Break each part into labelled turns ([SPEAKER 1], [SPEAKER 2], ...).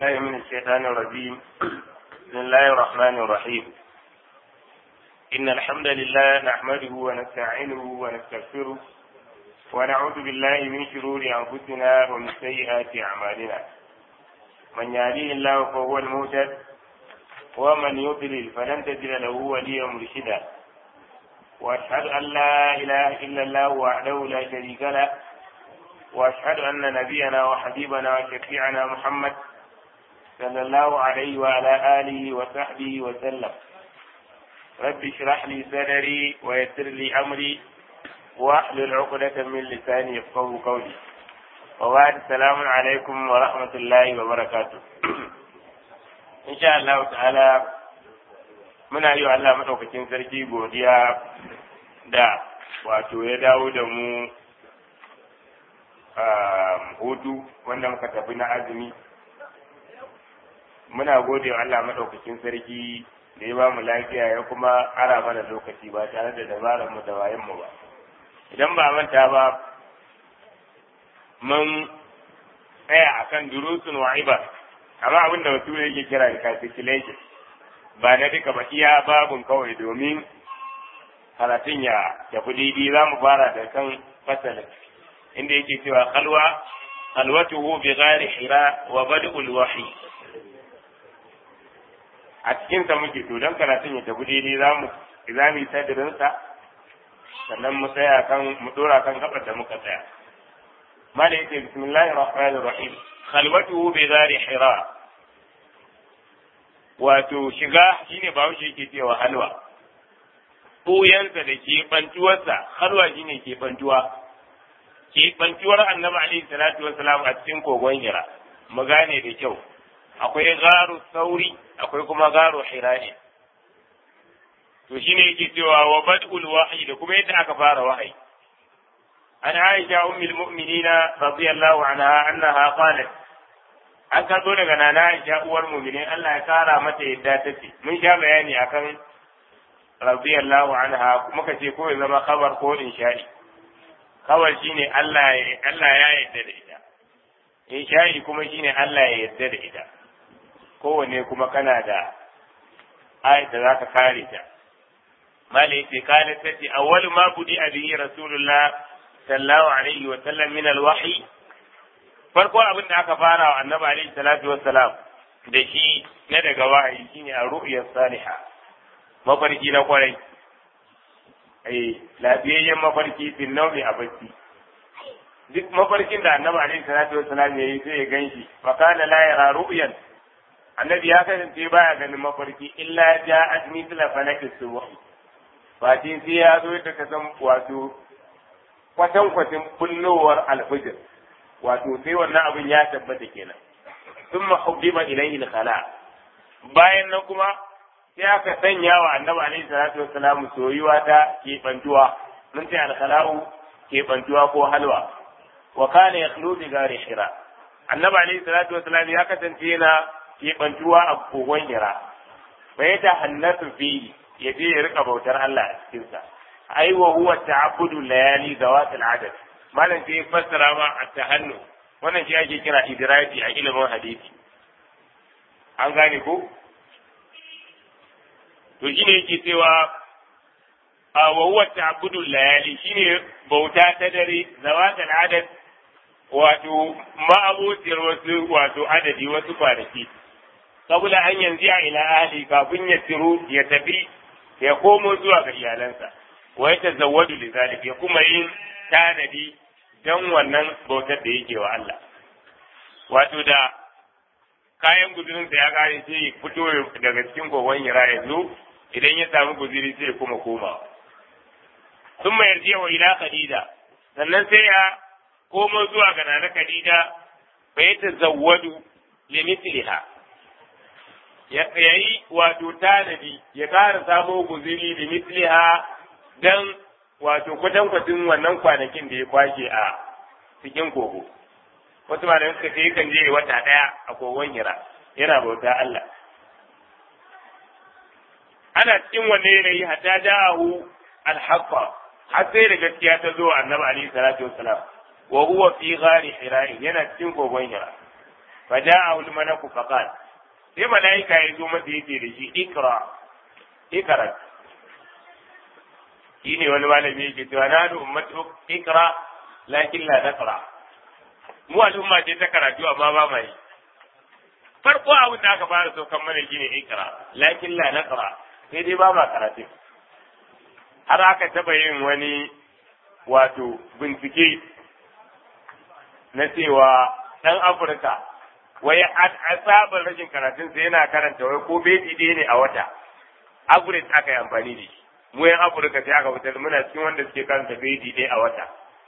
[SPEAKER 1] الله من الشيطان الرجيم. بسم الله الرحمن الرحيم. إن الحمد لله نحمده ونستعينه ونستغفره ونعوذ بالله من شرور أنفسنا ومن سيئات أعمالنا. من يهديه الله فهو المهتد ومن يضلل فلن تجد له وليا مرشدا. وأشهد أن لا إله إلا الله وحده لا شريك له وأشهد أن نبينا وحبيبنا وشفيعنا محمد صلى الله عليه وعلى آله وصحبه وسلم. رب اشرح لي صدري ويسر لي أمري واحلل عقدة من لساني يفقهوا قولي. وبعد السلام عليكم ورحمة الله وبركاته. إن شاء الله تعالى muna yi wa Allah madaukakin sarki godiya da wato ya dawo da mu hutu wanda muka tafi na azumi. Muna gode wa Allah madaukakin sarki da ya ba mu lafiya ya kuma ara mana lokaci ba tare da dabarar mu da wayan mu ba. Idan ba manta ba mun tsaya akan durusun wa ibar, amma abin da wasu yake kira recapitulation ba na duka ba, iya babun kawai domin karatun ya tafi daidai. Za mu fara da kan fasalin inda yake cewa khalwatuhu bi ghari hira wa bad'ul wahyi. A cikin sa muke to dan karatun ya tafi daidai za mu yi sadirin sa, sannan mu tsaya kan mu dora kan gabar da muka tsaya. mala yake bismillahir rahmanir rahim. khalwatuhu bi ghari hira, wato shiga shine ba wuce yake cewa halwa, ɓuyansa da keɓantuwarsa. halwa shine keɓantuwar annabi alaihi salatu wassalam a cikin kogon hira. mu gane da kyau, akwai garu sauri akwai kuma garu hira'i. to shine yake cewa wa bad'ul wahyi, da kuma yadda aka fara wahayi. an aisha ummul mu'minina radiyallahu anha annaha qalat, an karɓo daga nana Aisha uwar mu'minin Allah ya kara mata yadda take. mun sha bayani akan radiyallahu anha, muka ce ko ya zama khabar ko insha'i. khabar shine Allah ya yarda da ita, insha'i kuma shine Allah ya yarda da ita. kowanne kuma kana da ayat da zaka kare ta. mali yace kana tace awwalu ma budi bihi rasulullah sallallahu alaihi wa sallam min alwahyi, farko abin da aka fara wa annabi alaihi salatu wassalam da shi na daga wahayi shine ar-ru'ya salihah, mafarki na kwarai. Lafiyayyen mafarki fin naumi a bacci. duk mafarkin da annabi alaihi salatu wassalam yayi sai ya ganshi. fa kana la yara ru'yan, annabi ya kasance baya ganin mafarki illa ja'at mithla falaki subh, fa sai ya zo da kasan wato kwatin bullowar alfijir, wato sai wannan abin ya tabbata kenan. thumma hubbiba ilayhi al-khala, bayan nan kuma sai aka sanya wa annabi alaihi salatu wassalam soyuwa ta kebantuwa. mun ce al-khala'u kebantuwa ko halwa. wa kana yakhlu bi gari hira, annabi alaihi salatu wassalam ya kasance yana kebantuwa a kogon hira. bai ta hannatu fi, yaje ya rika bautar Allah a cikin sa. ai wa huwa ta'abbudu layali zawatil adad. malam sai fassara ma at-tahannu, wannan shi ake kira idraji a ilimin hadisi. an gane ko? to shine yake cewa wa huwa ta'abbudu layali, shine bauta ta dare zawatil adad, wato ma'abuciyar wasu wato adadi, wasu kwanaki. saboda an yanzu ila ahli, kafin ya tiro ya tafi ya komo zuwa ga iyalansa. wa yatazawwadu lidhalik, ya kuma yin tanadi dan wannan bautar da yake wa Allah. wato da kayan guzurin sa ya kare sai ya fito daga cikin kogon hira ya zo, idan ya samu guzuri sai ya kuma komawa. sun mai yarjiya wa ila Khadija, sannan sai ya komo zuwa ga nana Khadija. fa yatazawwadu limithliha, ya yi wato tanadi ya kara samo guzuri limithliha dan wato kwatankwacin wannan kwanakin da ya kwashe a cikin kogo. wasu malamai suka ce kan je wata daya a kogon hira yana bauta Allah. ana cikin wannan yanayi hatta ja'ahu al-haqqa, har sai da gaskiya ta zo annabi alaihi salatu wassalam. wa huwa fi ghari hira, yana cikin kogon hira. فجاءه الملك فقال sai mala'ika ya zo masa yace da shi ikra shine wani malami yake cewa na ummatu ikra lakin la naqra mu al'umma ce ta karatu amma ba mai farko abin da aka fara so kan mana shine ikra lakin la naqra sai dai ba ma karatu har aka taba yin wani wato bincike na cewa dan Afirka wai a tsabar rashin karatun sai yana karanta wai ko beji ɗaya ne a wata average aka yi amfani da shi mu yan Afirka sai aka fitar muna cikin wanda suke karanta beji ɗaya a wata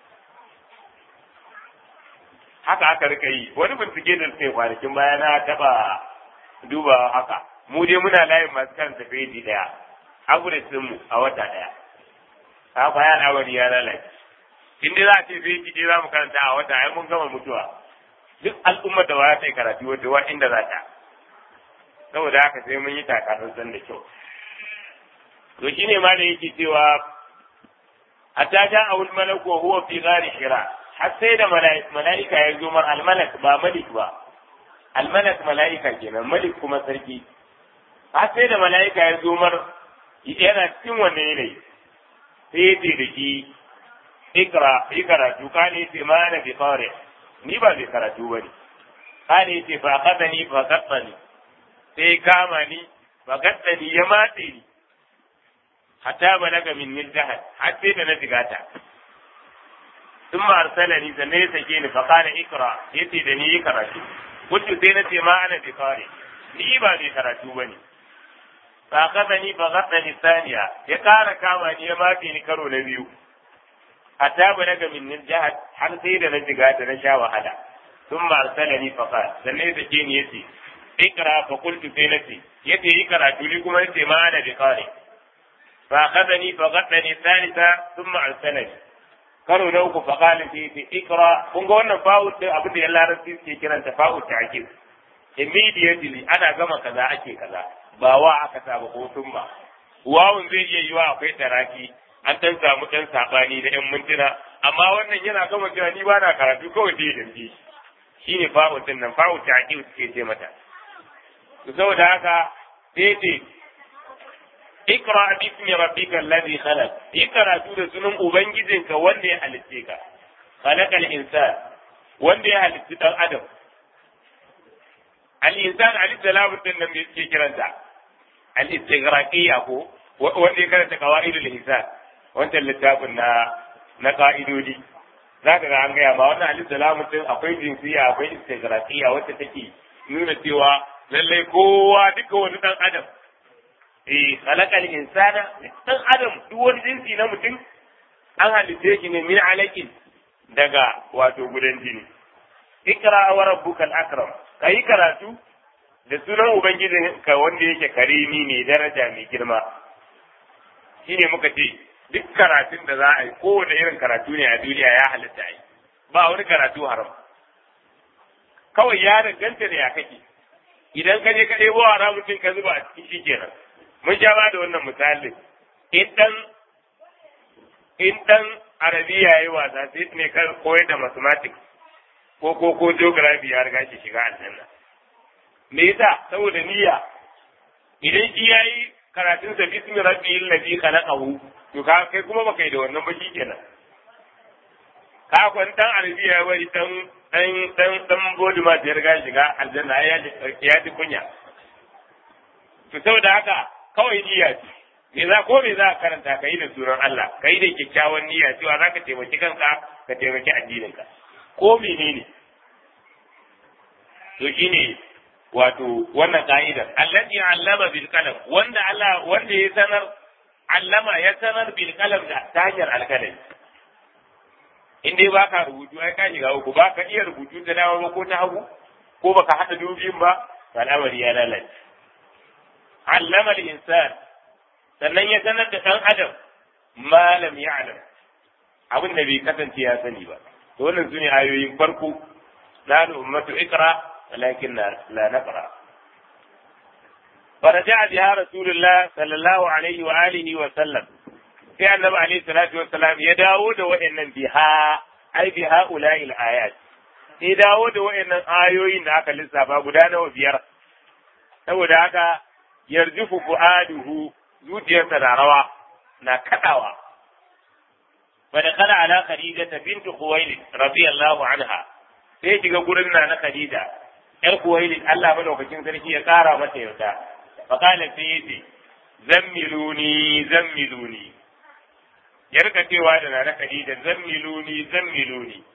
[SPEAKER 1] haka aka rika yi wani bincike da suke kwanakin baya na taɓa duba haka mu dai muna layin masu karanta beji ɗaya average mu a wata ɗaya haka ya al'amari ya lalace in dai za a ce beji ɗaya za mu karanta a wata ai mun gama mutuwa duk al'ummar da ba ta yi karatu wata wa inda za ta saboda haka sai mun yi takatsantsan da kyau to shine ma da yake cewa hatta ja awul malaku wa huwa fi ghari hira har sai da mala'ika ya zo mar al-malak ba malik ba al-malak mala'ika kenan malik kuma sarki har sai da mala'ika ya zo mar yana cikin wannan yanayi sai ya ce da shi ikra tukane ce ma na bi qari ni ba zai karatu bane kane ce fa qadani fa qattani sai kama ni fa qattani ya matse ni hatta balaga min jahad har sai da na digata thumma arsalani sannan ya sake ni fa qala ikra yace da ni karatu kuntu sai na ce ma ana bi qari ni ba zai karatu bane fa qadani fa qattani thaniya ya kara kama ni ya matse ni karo na biyu hatta balaga min jahad har sai da na digata na sha wahala thumma arsalani fa qala sannan ya sake ni yace ikra fa qultu sai nace yace yi karatu ni kuma yace ma ana bi qari fa akhadani fa ghaddani thalitha thumma arsalani karo na uku fa qala fi ikra kun ga wannan fa'u da abin da ya larabci suke kiranta fa'u ta'kid immediately ana gama kaza ake kaza ba wa aka saba ko thumma wawun zai iya yiwa akwai taraki an dan samu dan sabani da yan mintuna amma wannan yana gama cewa ni ba na karatu kawai sai da shi shine fa'u din nan fa'u ta'kid suke ce mata saboda haka sai ce ikra bismi rabbika alladhi khalaq ikra da sunan ubangijinka wanda ya halitte ka khalaqal insan wanda ya halitta dan adam al insan alayhi salamu din nan yake kiranta al istighraqiyya ko wanda ya karanta qawaidul insan wannan littafin na ka'idodi zaka ga an gaya ma wannan alayhi salamu din akwai jinsiya akwai istighraqiyya wacce take nuna cewa lallai kowa duka wani dan adam khalaqal insana dan adam duk wani jinsi na mutum an halitta shi ne min alaqin daga wato gudan jini ikra wa rabbukal akram kai karatu da sunan ubangijin ka wanda yake karimi ne daraja mai girma shine muka ce duk karatun da za a yi kowane irin karatu ne a duniya ya halitta yi ba wani karatu haram kawai ya danganta da ya kake idan ka je ka ɗebo haramun ka zuba a cikin shi kenan mun sha ba da wannan misalin in dan arabiya yayi wasa sai ne kan koyar da mathematics ko geography ya riga shi shiga aljanna me yasa saboda niyya idan shi yayi karatun sa bismi rabbil ladhi khalaqahu to ka kai kuma baka yi da wannan ba kenan ka kwan dan arabiya ya bari dan boduma da ya riga shiga aljanna ya ji kunya to saboda haka kawai niyya ce me za ka karanta ka yi da sunan Allah ka yi da kyakkyawan niyya cewa za ka taimaki kanka ka taimaki addininka ko menene to shine wato wannan ka'idar allati allama bil qalam wanda ya sanar allama ya sanar bil qalam da ta hanyar alkalami in dai baka rubutu ai ka shiga uku baka iya rubutu ta dama ba ko ta hagu ko baka hada dubin ba al'amari ya lalace allama al-insan sannan ya sanar da dan adam ma lam ya'lam abin da bai kasance ya sani ba to wannan sune ayoyin farko na ummatu ikra walakin la naqra فرجع بها رسول الله صلى الله عليه وآله وسلم في النبي عليه الصلاة والسلام يداود وإن بها أي بهؤلاء الآيات sai dawo da wayannan ayoyin da aka lissafa guda nawa 5 saboda haka yarjufu fuaduhu zuciyarsa na rawa na kadawa فدخل على خديجة بنت خويلد رضي الله عنها sai shiga gurin na Khadija ƴar Kuwailid Allah madaukakin sarki ya kara mata yarda fa kana sai yace zammiluni ya rika cewa da na Khadija zammiluni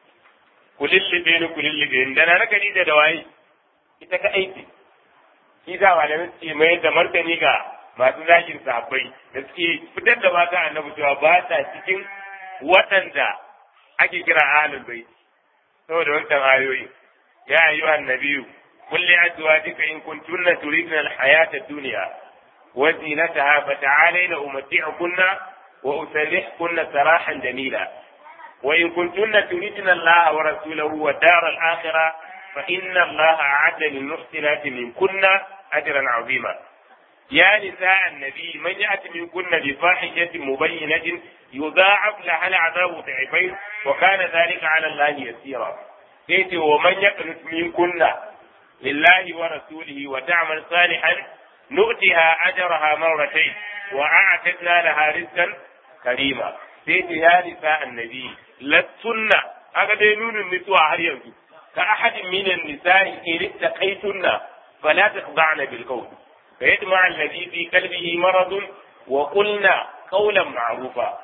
[SPEAKER 1] kulillibe da na Khadija da waye ita ka aiki shi da malamin ce mai da martani ga masu zakin sahabbai da suke fitar da mata annabi cewa ba ta cikin waɗanda ake kira ahlul bait saboda wancan ayoyi ya ayyuhan nabiyyu qul li azwajika in kuntunna turidna al-hayata ad-dunya wa zinataha fata'alayna umatti'ukunna wa usarrihkunna sarahan jamila wa in kuntunna turidna Allah wa rasulahu wa dar al-akhirah fa inna Allah a'adda lil-muhsinati minkunna ajran 'azima يا نساء النبي من يأتي منكن بفاحشة مبينة يضاعف لها العذاب ضعفين وكان ذلك على الله يسيرا قلت ومن يقنت منكن لله ورسوله وتعمل صالحا نؤتها أجرها مرتين وأعتدنا لها رزقا كريما قلت يا نساء النبي لستن هذا نون النسوة هل كأحد من النساء إن اتقيتن فلا تخضعن بالقول فيجمع الذي في قلبه مرض وقلنا قولا معروفا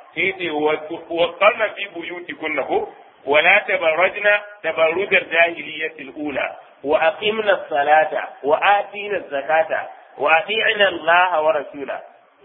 [SPEAKER 1] وقرن في بيوتكن ولا تبرجن تبرج الجاهلية الأولى وأقمنا الصلاة وآتينا الزكاة وأطيعنا الله ورسوله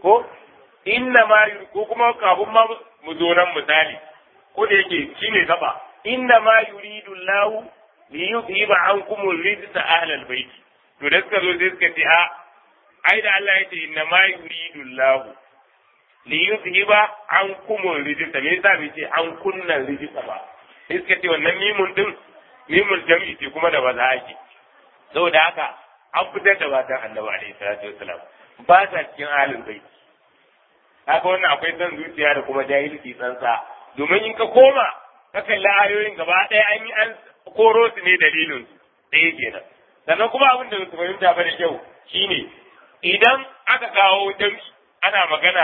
[SPEAKER 1] إنما يريدكم كابوما مزونا مثالي كل يجي شيني سبا إنما يريد الله ليذهب عنكم الرجس أهل البيت تذكر ذلك ai da Allah ya ce inna ma yuridu Allah li yuzhiba ankum rijsa me yasa bai ce an kunna rijsa ba iska ce wannan mimun jami'i ce kuma da baza ake saboda haka an fitar da batan Annabi alaihi salatu wasalam ba ta cikin ahlul bait haka wannan akwai san zuciya da kuma jahilci tsantsa domin in ka koma ka kalli ayoyin gaba ɗaya an yi an koro su ne dalilin su ɗaya kenan sannan kuma abin da su fahimta ba da kyau shine idan aka kawo jam'i ana magana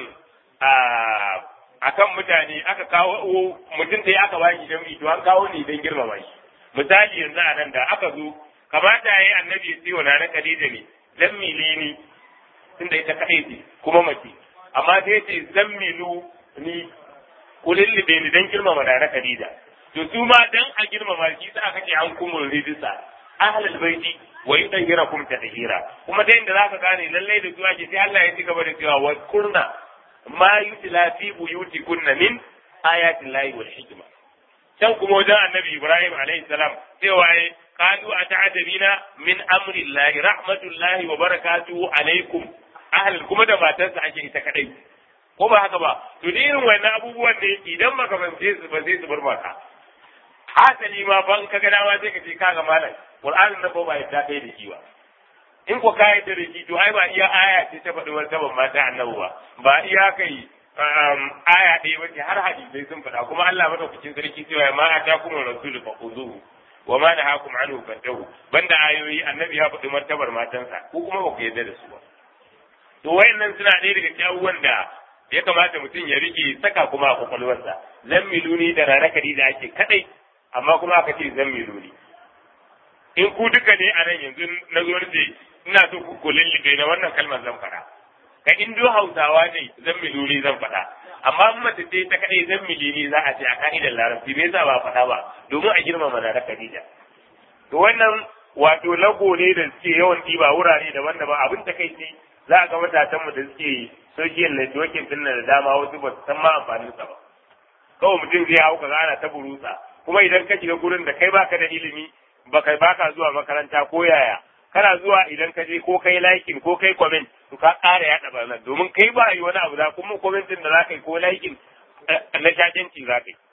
[SPEAKER 1] akan mutane aka kawo mutum da aka ba shi jam'i to an kawo ne don girmama shi misali yanzu a nan da aka zo kamata yayi annabi ya ce wa nana Khadija ne zammili ni tunda ita kadai ce kuma mace amma sai ce zammilu ni kulillibe ni don girmama nana Khadija to su ma dan a girmama shi sai aka ce an kumul rijisa ahlul baiti wa yudhhirukum tadhhira kuma dai inda zaka gane lallai da zuwa ke sai Allah ya ci gaba da cewa wa kurna ma yutla fi buyutikunna min ayati llahi wal hikma can kuma wajen annabi Ibrahim alaihi salam cewa ai qalu ata'adabina min amri llahi rahmatullahi wa barakatuhu alaikum ahlul kuma da matarsa ake ita kadai ko ba haka ba to irin wannan abubuwan ne idan baka fahimce su ba sai su bar maka hasali ma ban ka ga dama sai ka ce kaga malam Qur'anin nan ba ya kai da shi ba in ko kai da shi to ai ba iya aya ce ta faɗi wata ban mata annabi ba iya kai aya ɗaya bace har hadisi sun faɗa kuma Allah madaukakin sarki cewa ma atakum rasulu faquzuhu wa ma nahakum anhu fantahu banda ayoyi annabi ya faɗi martabar matansa ko kuma ba ku yarda da su ba to wayannan suna ɗaya daga cikin abubuwan da ya kamata mutum ya rike saka kuma a kwakwalwarsa zammiluni da rana da ake kadai amma kuma aka ce zammiluni in ku duka ne a nan yanzu na zo ce ina so ku lullube na wannan kalmar zan faɗa ka in do hausawa ne zammiluni zan faɗa amma in mace ce ta kadai zammilini za a ce a ka'idar larabci me yasa ba faɗa ba domin a girmama na Khadija to wannan wato lago ne da suke yawan ɗiba wurare daban-daban abin ta kai ce za a ga matasanmu da suke social networking din da dama wasu ba su san ma amfanin sa ba kawai mutum zai hau ka gana ta burusa kuma idan ka shiga gurin da kai baka da ilimi baka zuwa makaranta ko yaya kana zuwa idan ka je ko kai liking ko kai comment to ka ƙara yaɗa barnar domin kai ba yi wani abu za kuma comment din da za ka yi ko liking na shakenci za ka yi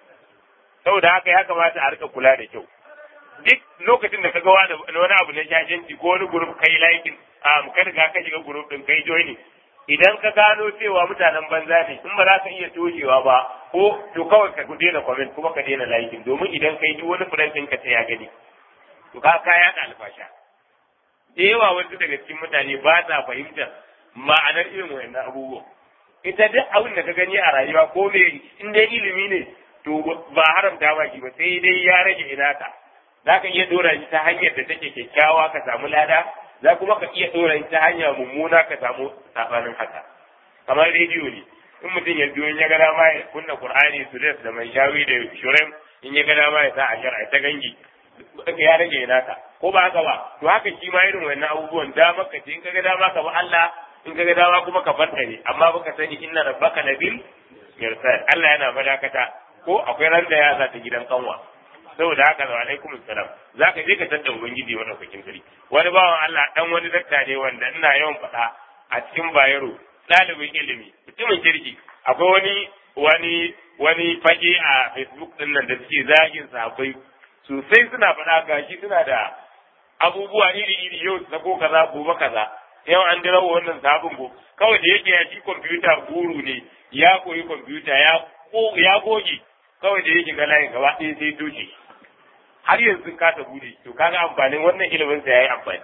[SPEAKER 1] saboda haka ya kamata a rika kula da kyau duk lokacin da ka ga wani abu na shakenci ko wani group kai liking ka riga ka shiga group din kai joining idan ka gano cewa mutanen banza ne in ba za ka iya toshewa ba ko to kawai ka daina comment kuma ka daina liking domin idan kai duk wani friend ɗinka sai ya gani to ka yaɗa alfasha da yawa wasu daga cikin mutane ba sa fahimtar ma'anar irin wannan abubuwa ita duk abin da ka gani a rayuwa ko me in dai ilimi ne to ba haramta ba shi ba sai dai ya rage inaka za ka iya dora shi ta hanyar da take kyakkyawa ka samu lada za kuma ka iya dora shi ta hanya mummuna ka samu sabanin haka kamar rediyo ne in mutum ya biyo in ya ga dama ya kunna qur'ani su da mai shawi da shurem in ya ga dama ya sa a shar'a ta gangi ya rage naka ko ba haka ba to haka shi ma irin wannan abubuwan da maka ce in ka ga dama ka bi Allah in ka ga dama kuma ka farta ne amma baka sani inna rabbaka labil mirsad Allah yana madakata ko akwai ran da ya za ta gidan kanwa saboda haka wa alaikum salam zaka je ka tanda ubangiji wannan kokin gari wani bawan Allah dan wani dakta ne wanda ina yawan faɗa a cikin bayero ɗalibin ilimi mutumin kirki akwai wani fage a Facebook din nan da suke zagin sahabbai sosai suna faɗa gashi suna da abubuwa iri yau su ko kaza gobe kaza yau an dira wannan sabon go kawai da yake ya shi kwamfuta guru ne ya koyi kwamfuta ya goge kawai da yake ga layin gaba ɗaya sai doke har yanzu kasa bude to kaga amfanin wannan ilimin sa yayi amfani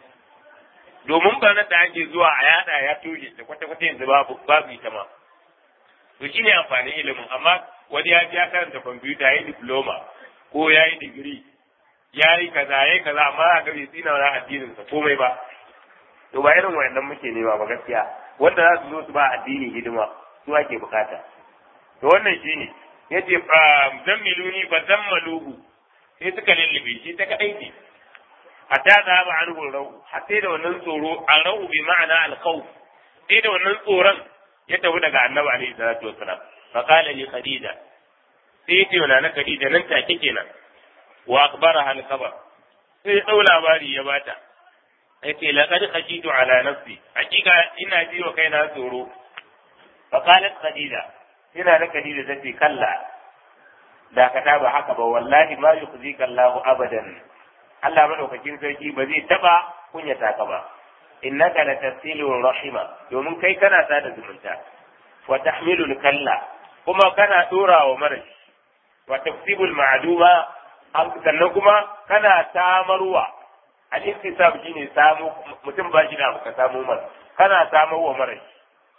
[SPEAKER 1] domin ba na da ake zuwa a yada ya toshe da kwata-kwata yanzu babu ita ma to shine amfanin ilimin amma wani ya karanta kwamfuta ya yi diploma ko ya yi digiri ya yi kaza amma a gari tsina wani addinin sa komai ba to ba irin wayannan muke nema ba gaskiya wanda za su zo su ba addini hidima su ake bukata to wannan shine yace zammiluni fa zammaluhu sai suka lullube shi ta kadai ce hatta da ba an gurau hatta da wannan tsoro an rahu bi ma'ana al-khawf sai da wannan tsoron ya tafi daga annabi alaihi salatu wassalam fa qala li khadija sai ce na khadija nan take kenan wa akhbaraha al-khabar sai dau labari ya bata yace laqad khashitu ala nafsi hakika ina ji wa kaina tsoro fa qalat khadija ina da khadija tace kalla da ka ba haka ba wallahi ma yukhzika Allahu abadan Allah madaukakin sarki ba zai taba kunyata ka ba innaka la tasilu rahima domin kai kana sada zumunta wa tahmilu kalla kuma kana dora wa marashi wa tafsibu al-ma'duma sannan kuma kana samarwa al-iktisab shine samu mutum ba shi da abu ka samu mar kana samarwa marashi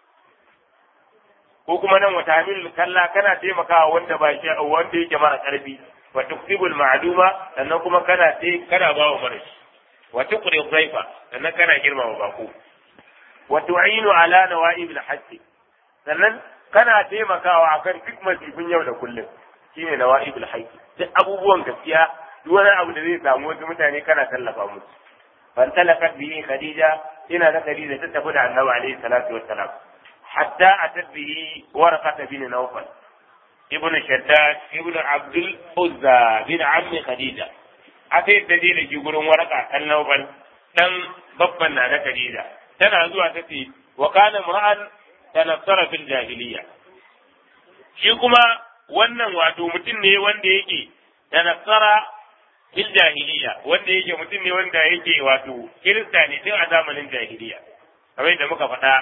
[SPEAKER 1] ko kuma nan wata hamilul kalla kana taimakawa wanda ba shi wanda yake mara karfi wa tuksibul ma'duma sannan kuma kana ba wa marashi wa tuqri dhaifa sannan kana girmama bako wa tu'inu ala nawaibil hajj sannan kana taimakawa akan duk masifin yau da kullum shine nawaibul hajj duk abubuwan gaskiya duk wani abu da zai samu wasu mutane kana tallafa musu fan talakat bihi khadija ina da khadija ta tafi da annabi alaihi salatu wassalam حتى أتت به ورقة بن نوفل ابن شداد ابن عبد العزى بن عم خديجة أتيت دليل يقول ورقة النوفل دم بطنا على خديجة تنازوا تتي وكان امرأ تنصر في الجاهلية شيكما wannan wato mutum ne wanda yake tanassara fil jahiliya wanda yake mutum ne wanda yake wato kirista ne tun a zamanin jahiliya kamar da muka faɗa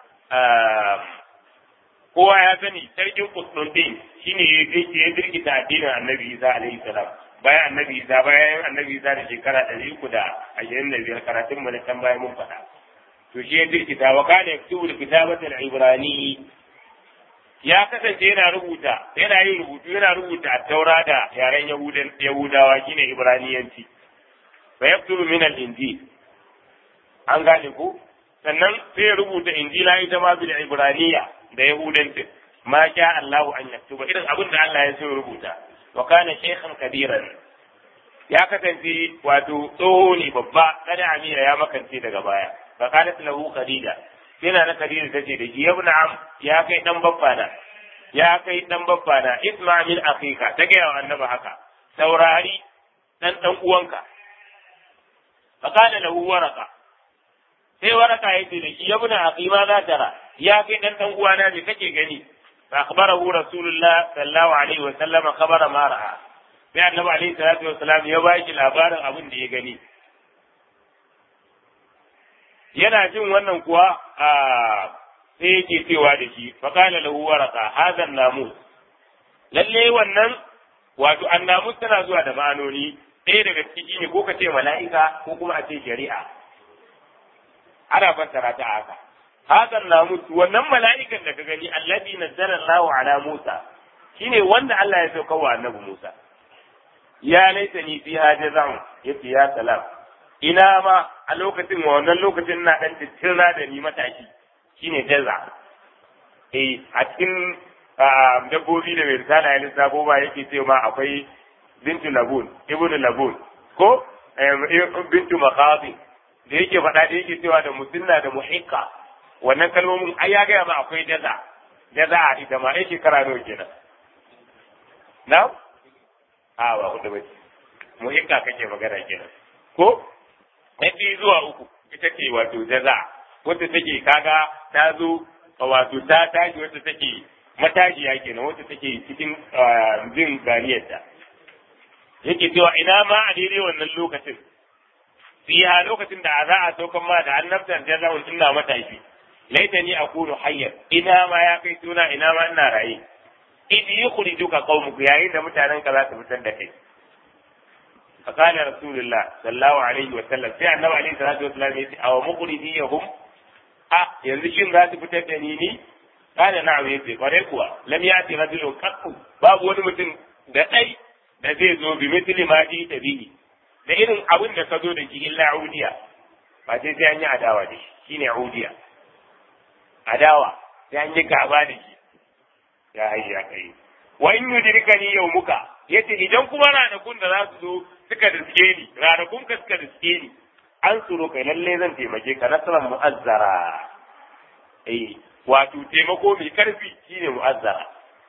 [SPEAKER 1] kowa ya sani sarkin Constantine shine ya birkita addinin Annabi Isa alaihi salam bayan Annabi Isa da shekara 325 karatun mu na can bayan mun faɗa to shi ya birkita wa kana yaktubu kitabata al-ibrani ya kasance yana yin rubutu yana rubuta at-taura da yaren yahudawa shine ibraniyanci fa yaktubu min al-injil an gane ko sannan sai ya rubuta injila ita ma bil ibraniya da yahudanci ma sha Allahu an yaktuba irin abin da Allah ya so ya rubuta wa kana shaykhan kabiran ya kasance wato tsoho ne babba kada amira ya makance daga baya fa qalat lahu khadija yana na khadija tace da shi ibn am ya kai dan babba na isma min akhika ta ga wa annabi haka saurari dan uwanka fa qala lahu waraqa sai waraka ya ce da shi ya buna aqima za tara ya kai dan uwana me kake gani fa akhbarahu rasulullah sallallahu alaihi wa sallam khabara ma ra'a sai annabi alaihi salatu wa salam ya ba shi labarin abin da ya gani yana jin wannan kuwa sai yake cewa da shi fa qala lahu waraka hadha an-namus lalle wannan wato annamus tana zuwa da ma'anoni ɗaya daga ciki ne ko ka ce mala'ika ko kuma a ce shari'a ana fassara ta haka hakan namus wannan mala'ikan da ka gani allazi nazzala Allahu ala Musa shine wanda Allah ya sauka wa annabi Musa ya laitani fi hajazan yace ya salam ina ma a lokacin wannan lokacin na dan tsira da ni matashi shine jaza a cikin dabbobi da mai risala ya lissafo ba yake ce ma akwai bintu labun ibnu labun ko bintu makhazi da yake faɗa da yake cewa da musinna da muhikka wannan kalmomin ai ya gaya ma akwai jaza a ita ma ai shekara nawa kenan na ba hudu ba muhikka kake magana kenan ko ɗaya zuwa uku ita ce wato jaza wacce take kaga ta zo wato ta tashi wacce take matashiya kenan wacce take cikin jin ganiyarta yake cewa ina ma a daidai wannan lokacin fiha lokacin da za a saukan ma da annabtar jaza'un ina matashi laitani akunu hayyan ina ma ya kai suna ina ma ina raye idi yukhrijuka qaumuka yayin da mutanen ka za su fitar da kai fakana rasulullah sallallahu alaihi wa sallam sai annabi alaihi salatu wasallam ya ce aw mukhrijiyahum yanzu shin za su fitar da ni kana na'am yace kware kuwa lam yati rajulun qattu babu wani mutum da dai da zai zo bi mithli ma ji tabihi da irin abin da ka zo da shi illa udiya ba sai an yi adawa da shi shine udiya adawa sai an yi gaba da shi ya hayya kai wa in yudrikani yawmuka yace idan kuma ranakun da za su zo suka riske ni ranakun ka suka riske ni an tsoro kai lalle zan taimake ka nasran mu'azzara wato taimako mai karfi shine mu'azzara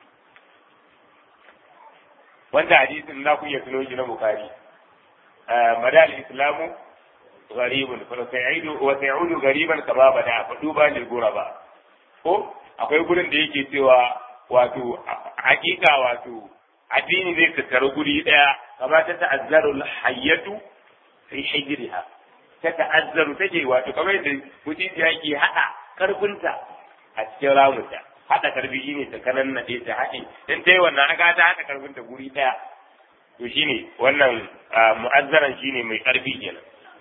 [SPEAKER 1] wanda hadisin na ku iya tuno shi na bukari madal islamu gharibun fa sayudu ghariban kama bada fa duba lil ghuraba ko akwai gurin da yake cewa wato hakika wato addini zai tattara guri daya kama ta ta'azzaru al-hayyatu fi hijriha ta ta'azzaru take wato kamar da mutum yake hada karfinta a cikin ramunta hada karfi shine ta kanan nade ta haɗe in dai wannan aka ta hada karfinta guri daya to shine wannan mu'azzaran shine mai karfi kenan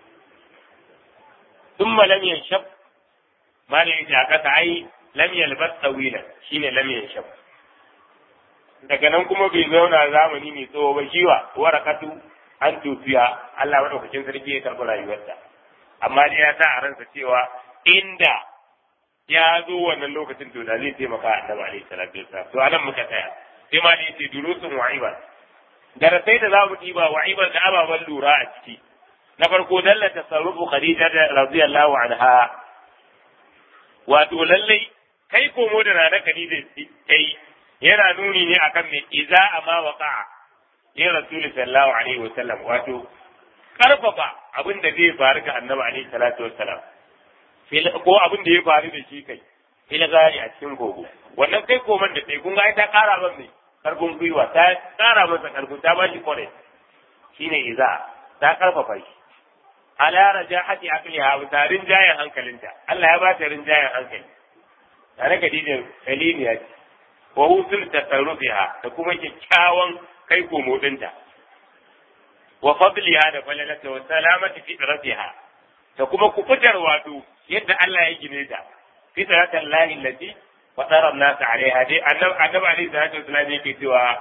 [SPEAKER 1] thumma lam yanshab ma ne ya kasa ai lam yalbas tawilan shine lam yanshab daga nan kuma bai zauna zamani mai tsawo ba shiwa warakatu an tufiya Allah madaukakin sarki ya karɓi rayuwarsa amma dai ya sa a ransa cewa inda ya zo wannan lokacin to da zai taimaka annabi alaihi salatu wasallam to anan muka tsaya sai ma ne ce durusun wa'iba darasai da zamu diba wa'iban da ababan lura a ciki na farko dalla tasarrufu khadija radiyallahu anha wato lallai kai komo da nana khadija kai yana nuni ne akan me iza ama waqa'a ya rasul sallallahu alaihi wasallam wato karfafa abin da zai faru ga annabi alaihi salatu wasallam ko abin da ya faru da shi kai ila gari a cikin gogo wannan kai koman da kai kun ga ta kara ban ne karfin gwiwa ta kara masa karfin ta ba shi kore shine iza ta karfafa shi ala rajahati aqliha wa tarin jayan hankalinta Allah ya ba ta rinjayan hankali tare Khadija kalimiya ce wa husul tasarrufiha da kuma kyakkyawan kai komo dinta wa fadliha da falalata wa salamati fitratiha da kuma kufutar wato yadda Allah ya gine ta fitratan lahi allati fatara an-nas alaiha dai annabi alaihi salatu wasallam yake cewa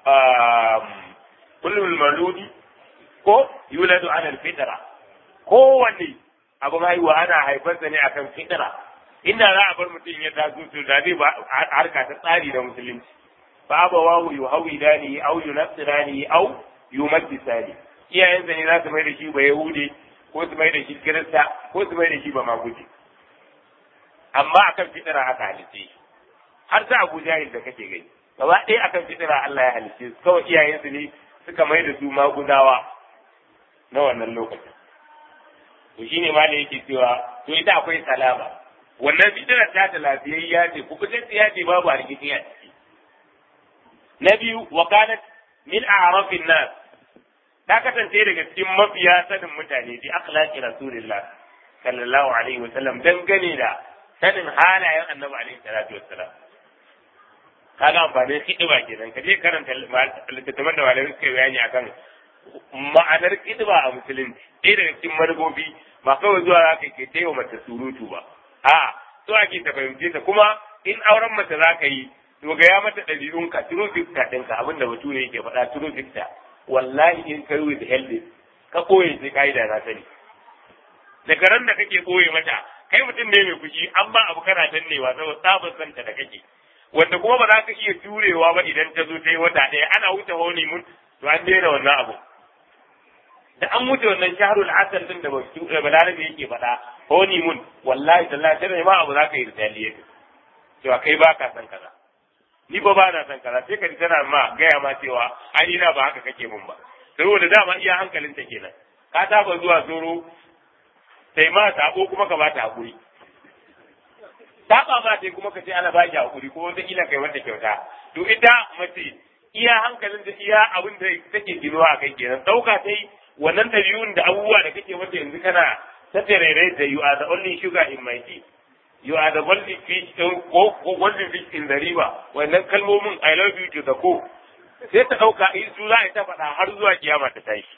[SPEAKER 1] kullul maludi ko yuladu ala al-fitra kowanne abu haihuwa ana haifarsa ne akan fitra inda za a bar mutum ya taso to da zai ba harka ta tsari da musulunci fa abawahu yuhawidani aw yunasirani aw yumaddisani iyayensa ne za su mai da shi ba yahudi ko su mai da shi kirista ko su mai da shi ba maguji amma akan fitira aka halice har ta Abu Jahil da kake gani gaba ɗaya akan fitira Allah ya halice su kawai iyayensu ne suka mai da su maguzawa na wannan lokacin to shine ma ne yake cewa to ita akwai salama wannan fitira ta lafiyayya ce ku fitacciya ce babu harkici a ciki na biyu wa kanat min a'rafin nas ta kasance daga cikin mafiya sanin mutane bi akhlaqi rasulillah sallallahu alaihi wasallam dangane da sanin halayen annabi alaihi salatu wassalam kaga amfanin kiɗiba kenan ka je karanta littattafan da malamai suka bayani akan ma'anar kiɗiba a musulunci ɗaya daga cikin manufofi ba kawai zuwa za ka ke taiwa mace surutu ba a so ake ta fahimce ta kuma in auren mace za ka yi to gaya mata ɗabi'unka true picture ɗinka abinda bature yake faɗa true picture wallahi in kai with healthy ka koye sai ka yi da na sani daga ran da kake koye mata kai mutum ne mai fushi amma abu kana dannewa saboda sabon santa da kake wanda kuma ba za ka iya jurewa ba idan ta zo ta yi wata ɗaya ana wuce honeymoon to an daina wannan abu da an wuce wannan shahrul asal din da balarabe yake faɗa honeymoon wallahi tallahi sai ma abu za ka yi ritaliye cewa kai ba ka san kaza ni ba na san kaza sai ka ji tana ma gaya ma cewa ai ina ba haka kake mun ba saboda dama iya hankalin ta kenan ka saba zuwa zoro sai ma sabo kuma ka ba ta hakuri saba ma sai kuma ka ce ana ba ki hakuri ko wata kila kai wata kyauta to ita mace iya hankalin da iya abin da take ginuwa a kai kenan dauka sai wannan ɗabi'un da abubuwa da kake mata yanzu kana ta tarere da you are the only sugar in my tea you are the golden fish ko golden fish in the river wannan kalmomin I love you to the core sai ta dauka in su za ta faɗa har zuwa kiyama ta tashi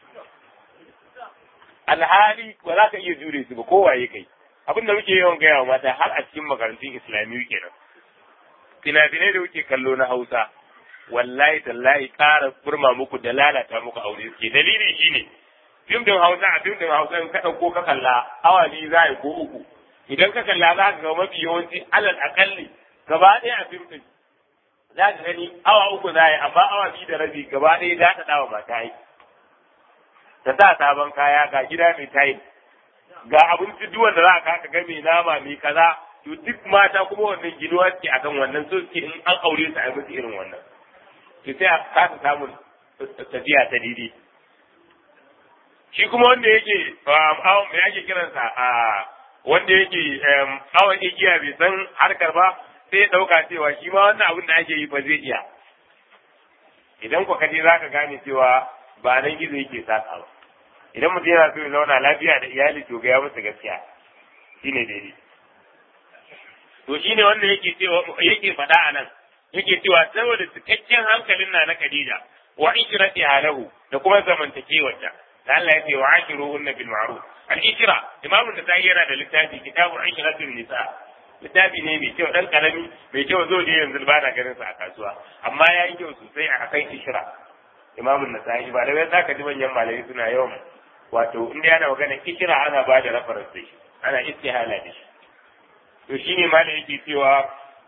[SPEAKER 1] alhali ba za ka iya jure su ba kowaye kai abin da muke yawan gaya wa mata har a cikin makarantun islamiyyu kenan fina-finai da kuke kallo na Hausa wallahi tallahi ƙara burma muku da lalata muku aure suke dalili shine fim din Hausa in ka ɗauko ka kalla awa biyu za a ko uku idan ka kalla za ka ga mafi yawanci alal akalli gaba ɗaya a fim din za ka gani awa uku za a yi amma awa biyu da rabi gaba ɗaya za ta dawa mata yi ta sa sabon kaya ga gida mai tayi ga abinci duwan da za ka ga mai nama mai kaza to duk mata kuma wannan ginuwa ce akan wannan so suke in an aure su a yi musu irin wannan to sai a kasa samun tafiya ta didi shi kuma wanda yake awon mai ake kiransa wanda yake awon igiya bai san harkar ba sai ya ɗauka cewa shi ma wannan abin da ake yi ba zai iya idan ku kaje za ka gane cewa ba nan gizo yake saka ba idan mutum yana so ya zauna lafiya da iyali to gaya masa gaskiya shine daidai to shine wanda yake faɗa a nan yake cewa saboda cikakken hankalin na Khadija wa ikratiha lahu da kuma zamantakewarta da Allah ya ce wa ashiruhunna bil ma'ruf al-ikra imamu da tayi yana da littafi kitabu ishratun nisa littafi ne mai kyau dan karami mai kyau zo da yanzu ba na ganin sa a kasuwa amma ya yi kyau sosai a kan ishra imamu Nasa'i ba da wai zaka ji manyan malami suna yawan wato inda yana magana ishra ana ba da reference da shi ana istihala da shi to shine malami yake cewa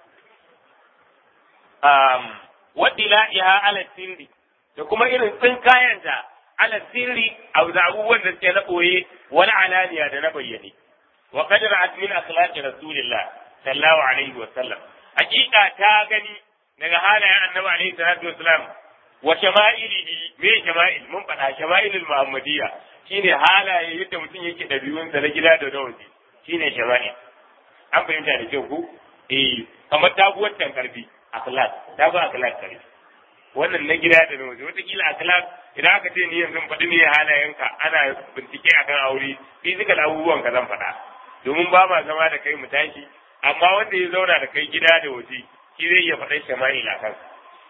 [SPEAKER 1] wadila'iha ala sirri da kuma irin tsinkayanta ala sirri a da abubuwan da suke na ɓoye wani alaniya da na bayyane wa qad ra'at min akhlaqi rasulillah sallallahu alaihi wa sallam hakika ta gani daga halayen annabi alaihi salatu wasalam wa shama'ilihi me shama'il mun faɗa shama'ilul muhammadiyya shine halaye yadda mutum yake ɗabi'unsa na gida da na waje shine shama'il an fahimta da kyau ko kamar taguwar karfi akhlaq ta ba akhlaq karfi wannan na gida da na waje wataƙila akhlaq idan aka ce ni yanzu faɗi ne halayenka ana bincike akan aure physical abubuwan ka zan faɗa domin ba ma zama da kai mu tashi amma wanda ya zauna da kai gida da waje shi zai iya faɗan shama'il a kansa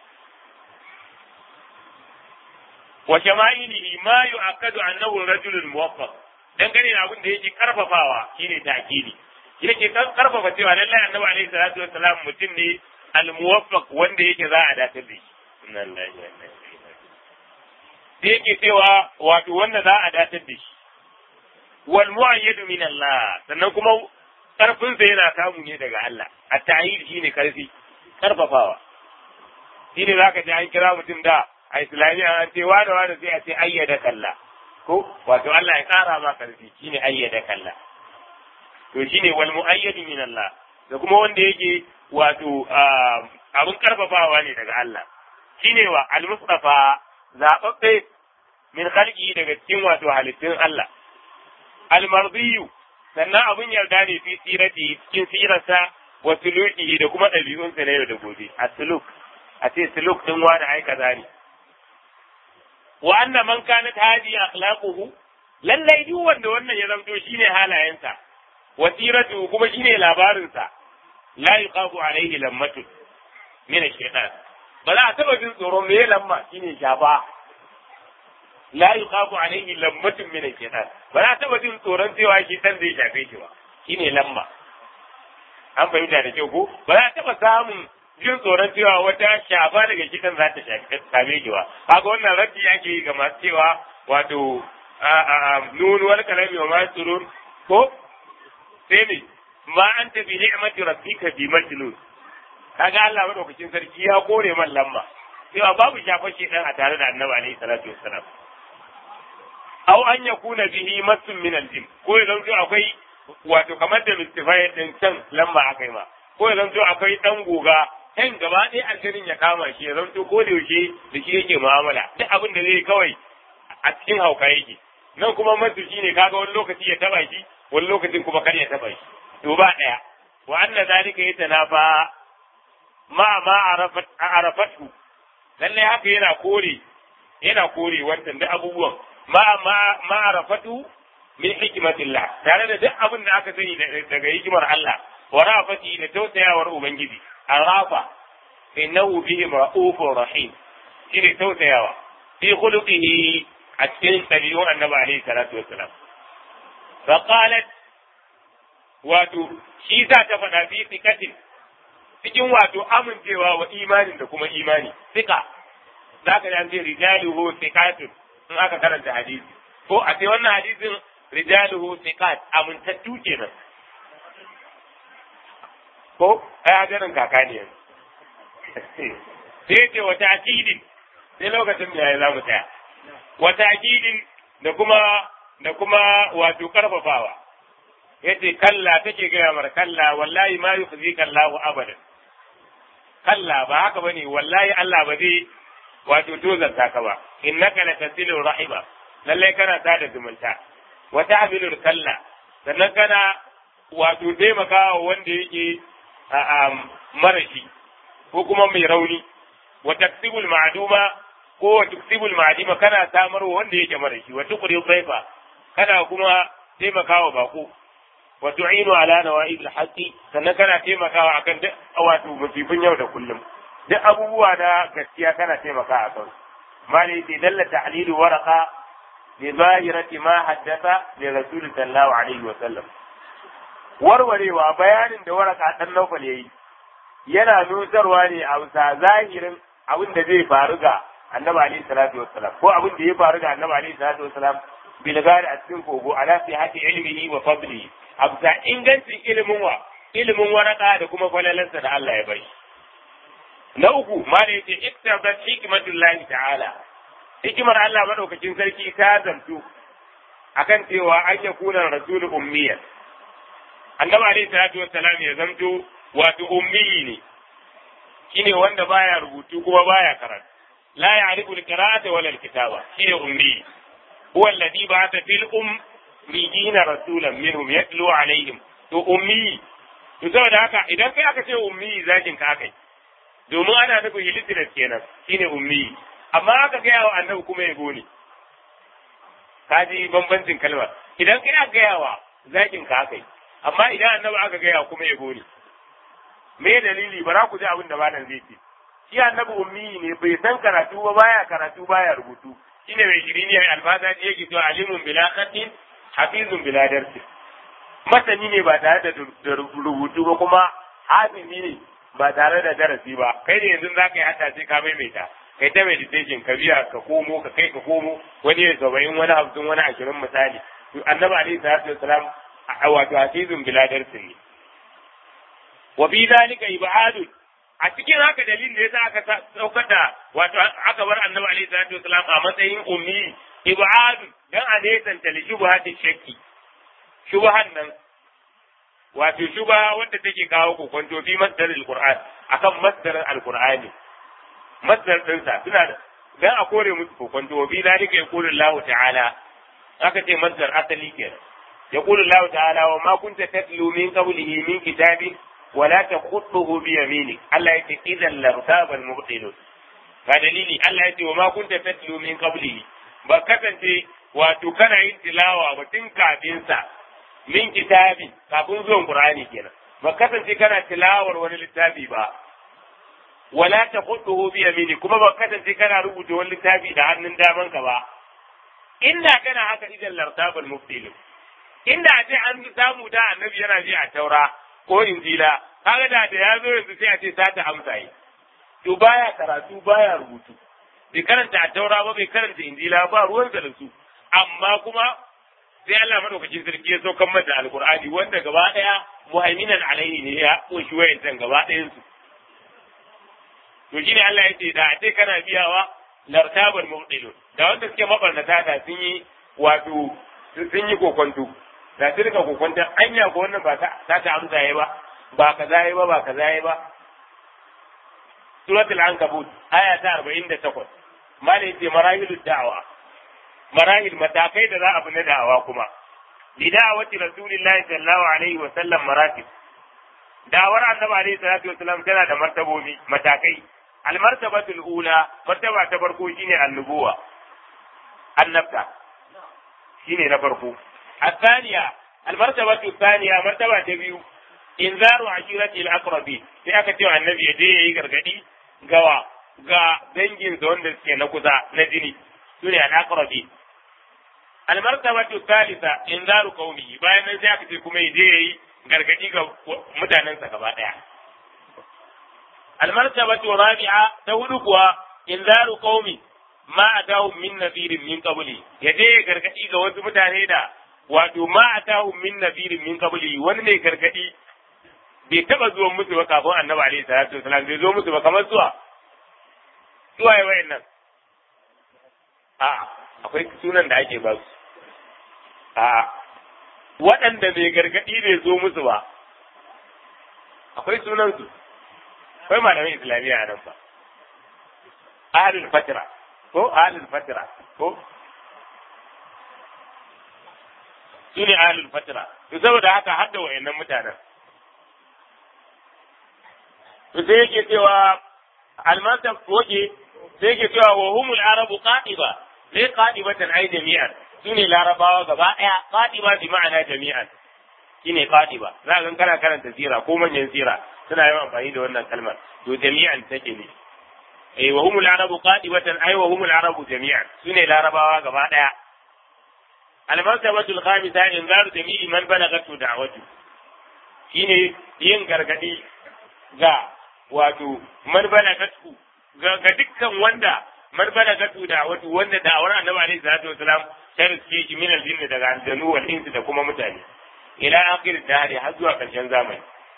[SPEAKER 1] wa shama'ilihi ma yu'akkadu annahu rajulun muwaffaq dangane da abin da yake karfafawa shine ta'kidi yake karfafa cewa lallai annabi alaihi salatu wassalam mutum ne al-muwaffaq wanda yake za a datar da shi inna lillahi wa inna ilaihi raji'un yake cewa wato wanda za a datar da shi wal mu'ayyadu min Allah sannan kuma karfin sa yana samu ne daga Allah at-ta'yid shine karfi karfafawa shine zaka ji an kira mutum da a islamiyya an ce wa da sai a ce ayyada kalla ko wato Allah ya kara ma karfi shine ayyada kalla to shine wal mu'ayyadu min Allah da kuma wanda yake wato abun karfafawa ne daga Allah shine wa al-mustafa zababbe min khalqi daga cikin wato halittun Allah al-mardiyu sannan abun yarda ne fi sirati cikin sirarsa wa sulukihi da kuma ɗabi'unsa na yau da gobe as-suluk a ce suluk din wani aika zani wa anna man kanat hadi akhlaquhu lallai duk wanda wannan ya zamto shine halayensa wasiratu kuma shine labarin sa la yuqafu alaihi lammatu min ash-shaytan ba za a taba jin tsoron me lamma shine shafa la yuqafu alaihi lammatu min ash-shaytan ba za a taba jin tsoron cewa shi dan zai shafe shi ba shine lamma an fahimta da kyau ko ba za a taba samun jin tsoron cewa wata shafa daga kitan za ta same shi ba kaga wannan raddi ake yi ga masu cewa wato nun wal kalami wa ma surun ko sai ne ma anta bi ni'mati rabbika bi majnun kaga Allah madaukakin sarki ya kore man lamma cewa babu shafa shi dan a tare da Annabi alaihi salatu wassalam aw an yakuna bihi masun min al-jin ko idan akwai wato kamar da mistifai din can lamba akai ma ko idan akwai dan goga kan gaba ɗaya aljanin ya kama shi ya zanto ko da yaushe da shi yake mu'amala duk abin da zai kawai a cikin hauka yake nan kuma masu shi ne kaga wani lokaci ya taba shi wani lokacin kuma kar ya taba shi to ba ɗaya wa anna zalika yatanafa ma arafatu lalle haka yana kore wannan da abubuwan ma arafatu min hikmatillah tare da duk abin da aka sani daga hikimar Allah wa rafati da tausayawar ubangiji arafa innahu bihim ra'ufur rahim shine tausayawa fi khuluqihi a cikin tabi'un annabi alaihi salatu wassalam fa qalat wato shi za ta faɗa fi sikatin cikin wato amincewa wa imanin da kuma imani sika zaka ji an ce rijaluhu sikatun in aka karanta hadisi ko a ce wannan hadisin rijaluhu sikat amintattu kenan ko ai hadarin kaka ne yanzu sai ce wata akidin sai lokacin da ya zamu tsaya wata akidin da kuma wato karfafawa yace kalla take gaya mar kalla wallahi ma yukhzika Allahu abadan kalla ba haka bane wallahi Allah ba zai wato tozarta ka ba innaka latasilu rahima lalle kana sada zumunta wata abilul kalla sannan kana wato taimakawa wanda yake marashi ko kuma mai rauni wa taksibul ma'duma ko wa taksibul ma'dima kana samarwa wanda yake marashi wa tuqri dhaifa kana kuma taimakawa bako wa tu'inu ala nawa'ib al-haqqi sannan kana taimakawa akan duk wato musibin yau da kullum duk abubuwa da gaskiya kana taimakawa akan mali bi dalla tahlilu waraqa bi zahirati ma haddatha li rasul sallallahu alaihi wa sallam warwarewa bayanin da waraka dan Naufal yayi yana nusarwa ne a bisa zahirin abin da zai faru ga Annabi alaihi salatu wassalam ko abin da ya faru ga Annabi alaihi salatu wassalam bil gari a cikin kogo ala sihati ilmihi wa fadlihi a bisa ingancin ilimin waraka da kuma falalansa da Allah ya bai na uku ma da yake iktabat hikmatullahi ta'ala hikimar Allah madaukakin sarki ta zantu akan cewa an yakuna rasulul ummiyan Annabi alaihi salatu wassalam ya zamto wato ummi ne shine wanda baya rubutu kuma baya karatu la ya'rifu al-qira'ata wala al-kitaba shine ummi huwa alladhi ba'atha fil ummiyina rasulan minhum yatlu alaihim to ummi to saboda haka idan kai aka ce ummi zakin ka kai domin ana nufin illiterate kenan shine ummi amma aka ga wa annabi kuma ya gone kaji bambancin kalmar idan kai aka ga wa zakin ka kai amma idan annabi aka gaya kuma ya gori me dalili bara ku ji abin da malam zai ce shi annabi ummi ne bai san karatu ba baya karatu baya rubutu shine mai shirini ai alfaza yake to alimun bila khatin hafizun bila darsi masani ne ba tare da rubutu ba kuma hafizi ne ba tare da darasi ba kai ne yanzu zaka yi hata sai ka maimaita kai ta meditation ka biya ka komo ka kai ka komo wani ya 70 wani 50 wani 20 misali annabi alaihi salatu wasalam wato hafizun bila darsin ne wa bi zalika ibadu a cikin haka dalilin da yasa aka saukar da wato aka bar annabi alaihi salatu wasalam a matsayin ummi ibadu dan a nesanta li shubhati shakki shubhan nan wato shubha wanda take kawo kokonto fi masdaril qur'an akan masdarin alqur'ani masdar dinsa suna da dan a kore musu kokonto wa bi zalika yaqulu Allah ta'ala aka ce masdar asali kenan يقول الله تعالى وما كنت تتلو من قبله من كتاب ولا تخطه بيمينك الله يتي إذا لارتاب المبطلون فدليلي الله يتي وما كنت تتلو من قبله بكتنتي وتكن عين تلاوة وتنكع بينسا min kitabi kafin zuwan qur'ani kenan ba kasance kana tilawar wani littafi ba wala taqutuhu bi yamini kuma ba kasance kana rubuta wani littafi da hannun daman ka ba inda kana haka idan lartabal muftil inda a ce an samu da annabi yana ji a taura ko injila kaga da ya zo yanzu sai a ce ta amsa yi to baya karatu baya rubutu bai karanta a taura ba bai karanta injila ba ruwansa da su amma kuma sai Allah madaukakin sarki ya saukan mata alqur'ani wanda gaba daya muhaiminan alaihi ne ya koshi wayancan gaba ɗayan su to shine Allah yace da a ce kana biyawa lartabal mubtilun da wanda suke mabarnata da sun yi wato sun yi kokonto da su rika kokonta anya ko wannan ba ta amsa yayi ba kaza yayi ba kaza yayi ba suratul ankabut aya ta 48 mala yace marahilud da'wa marahil matakai da za a bi na da'awa kuma bi da'awati rasulillahi sallallahu alaihi wa sallam maratib da'awar annabi alaihi salatu wa sallam tana da martabobi matakai al martabatul ula martaba ta farko shine annubuwa annabta shine na farko الثانية المرتبة الثانية مرتبة تبيو إنذار عشيرة الأقربين في أكتب النبي يديه يقرقدي ga danginsa wanda suke na kusa na jini su ne al'aqrabi al-martabatu thalitha inzaru qaumihi bayan nan sai aka ce kuma yaje yayi gargadi ga mutanensa gaba daya al-martabatu rabi'a ta hudu kuwa inzaru qaumi ma atahum min nadhirin min qabli yaje gargadi ga wasu mutane da wato ma atahum min nadhirin min qabli wani ne gargadi bai taba zuwa musu ba kafin annabi alaihi salatu wasalam bai zo musu ba kamar zuwa ya wayan nan akwai sunan da ake ba su waɗanda mai gargadi bai zo musu ba akwai sunan su akwai malamin islamiyya a nan ba ahlul fatra ko su ne ahlul fatra to saboda haka hadda wayannan mutanen to sai yake cewa almanta waje sai yake cewa wa humul arabu qatiba sai qatibatan ay jami'an su ne larabawa gaba daya qatiba bi ma'ana jami'an shine qatiba za ka kana karanta sira ko manyan sira suna yawan amfani da wannan kalmar to jami'an take ne wa humul arabu qatibatan ay wa humul arabu jami'an su ne larabawa gaba daya al-martabatul khamisa inzar jami'i man balagatu da'watu shine yin gargadi ga wato man balagatu ga dukkan wanda man balagatu da'watu wanda da'awar annabi alaihi salatu wasalam ta riske shi min al-jinn daga aljanu wal insi da kuma mutane ila akhir dahri har zuwa karshen zamani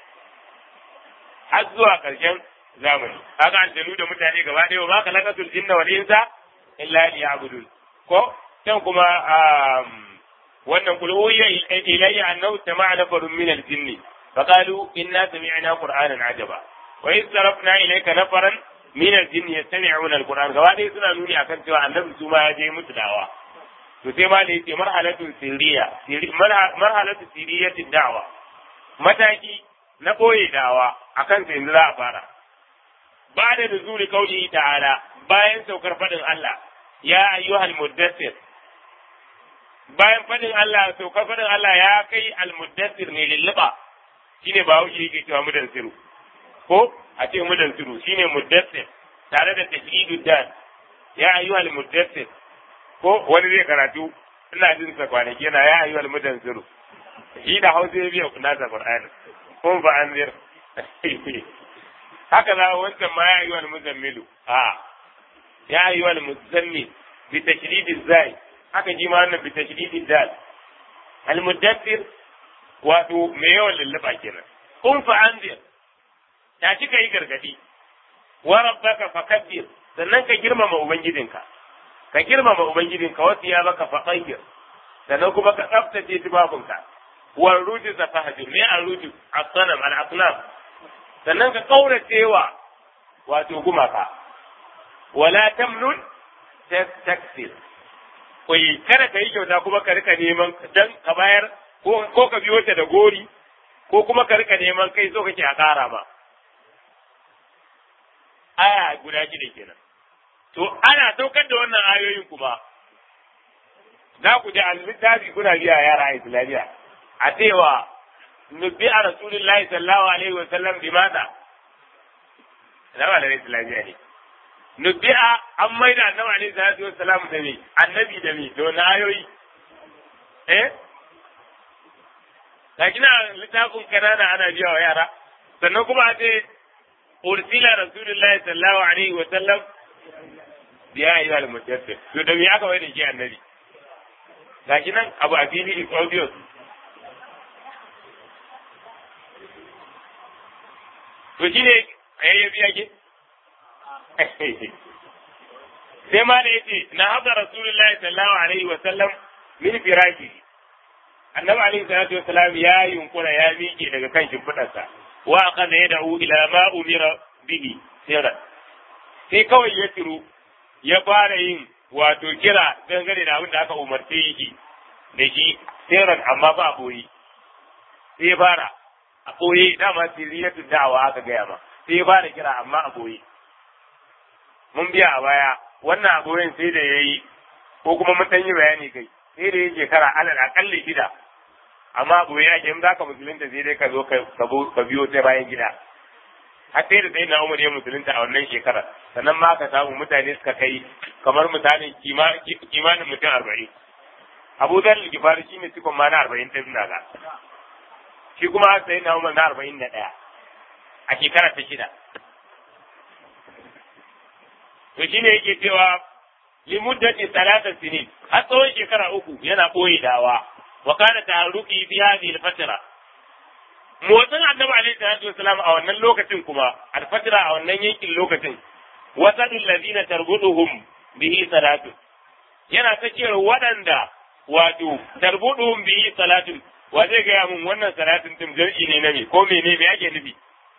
[SPEAKER 1] kaga aljanu da mutane gaba ɗaya ba kalakatul jinna wal insa illa liya'budun ko can kuma wannan kul huwa ilayya annahu sama'a nafarun min al-jinni faqalu inna sami'na qur'anan ajaba wa idh sarafna ilayka nafaran min al-jinni yastami'una al-qur'an gaba dai suna nuni akan cewa annabi su ma ya je musu dawa to sai ma da yake marhalatu siriyati da'wa mataki na boye dawa akan sai za a fara ba da nuzuli kauli ta'ala bayan saukar fadin Allah ya ayyuhal muddathir bayan fadin Allah saukar fadin Allah ya kai al-muddathir ne lilliba shine ba wuce yake cewa mudansiru ko a ce mudansiru shine muddathir tare da tajidud dan ya ayyuhal muddathir ko wani zai karatu ina jin sa kwanaki yana ya ayyuhal mudansiru shi da Hausa ya biya kunasa Qur'ani kun fa anzir haka za wancan ma ya ayyuhal muzammilu ya ayyuhal muzammil bi tashdid zai haka ji ma wannan bi tashdid dal al muddathir wato me yawan lulluba kenan kun fa anzir ta cika yi gargadi wa rabbaka fakabbir sannan ka girmama ubangijinka wasu ya baka faqayyir sannan kuma ka tsaftace tibabunka wal rujuz fahjur me al rujuz as-sanam al asnam sannan ka kauracewa wato gumaka wala tamnun taksir koyi kada ka yi kyauta kuma ka rika neman dan ka bayar ko ka biyo ta da gori ko kuma ka rika neman kai so kake a ƙara ma aya guda shida kenan to ana saukar da wannan ayoyin kuma za ku ji al-littafi kuna biya yara a Islamiyya a cewa nubbi a rasulullahi sallallahu alaihi wa sallam bi mata da malamin islamiyya ne nubbi an maida annabi alaihi salatu wa salam da me annabi da me to na ayoyi ga kina littafin kanana ana biya wa yara sannan kuma a ce ursila rasulullahi sallallahu alaihi wa sallam biya ayyuhal mudaththir to da me aka mai da shi annabi ga kinan abu a fili is obvious to shine ayyabi yake sai ma da yace na haɗa rasulullahi sallallahu alaihi wa sallam min firashi annabi alaihi salatu wa salam ya yunkura ya miƙe daga kan shimfiɗarsa wa aqada yadahu ila ma umira bihi sirran sai kawai ya tiro ya fara yin wato kira dangane da abin da aka umarce yake da shi sirran amma ba boye sai ya fara a boye dama sirriyatu da'awa aka gaya ma sai ya fara kira amma a boye mun biya a baya wannan abubuwan sai da ya yi ko kuma mun ɗan yi bayani kai sai da ya shekara alal aƙalli shida amma abu ya ke in za ka musulunta sai dai ka zo ka biyo ta bayan gida har sai da sai na umar ya musulunta a wannan shekara sannan ma ka samu mutane suka kai kamar mutanen kimanin mutum 40 abu zar gifari shi ne cikon ma na 40 ɗin na ga shi kuma sai na umar na 41 a shekara ta shida to shine yake cewa li muddati salata sinin har tsawon shekara 3 yana boye dawa wa kana ta'arruqi fi hadhihi al-fatra motsin annabi alaihi salatu wasalam a wannan lokacin kuma al-fatra a wannan yankin lokacin wasadul ladina tarbuduhum bihi salatu yana tsakiyar waɗanda wato tarbuduhum bihi salatu wa zai ga mun wannan salatin din jar'i ne na me ko menene me yake nufi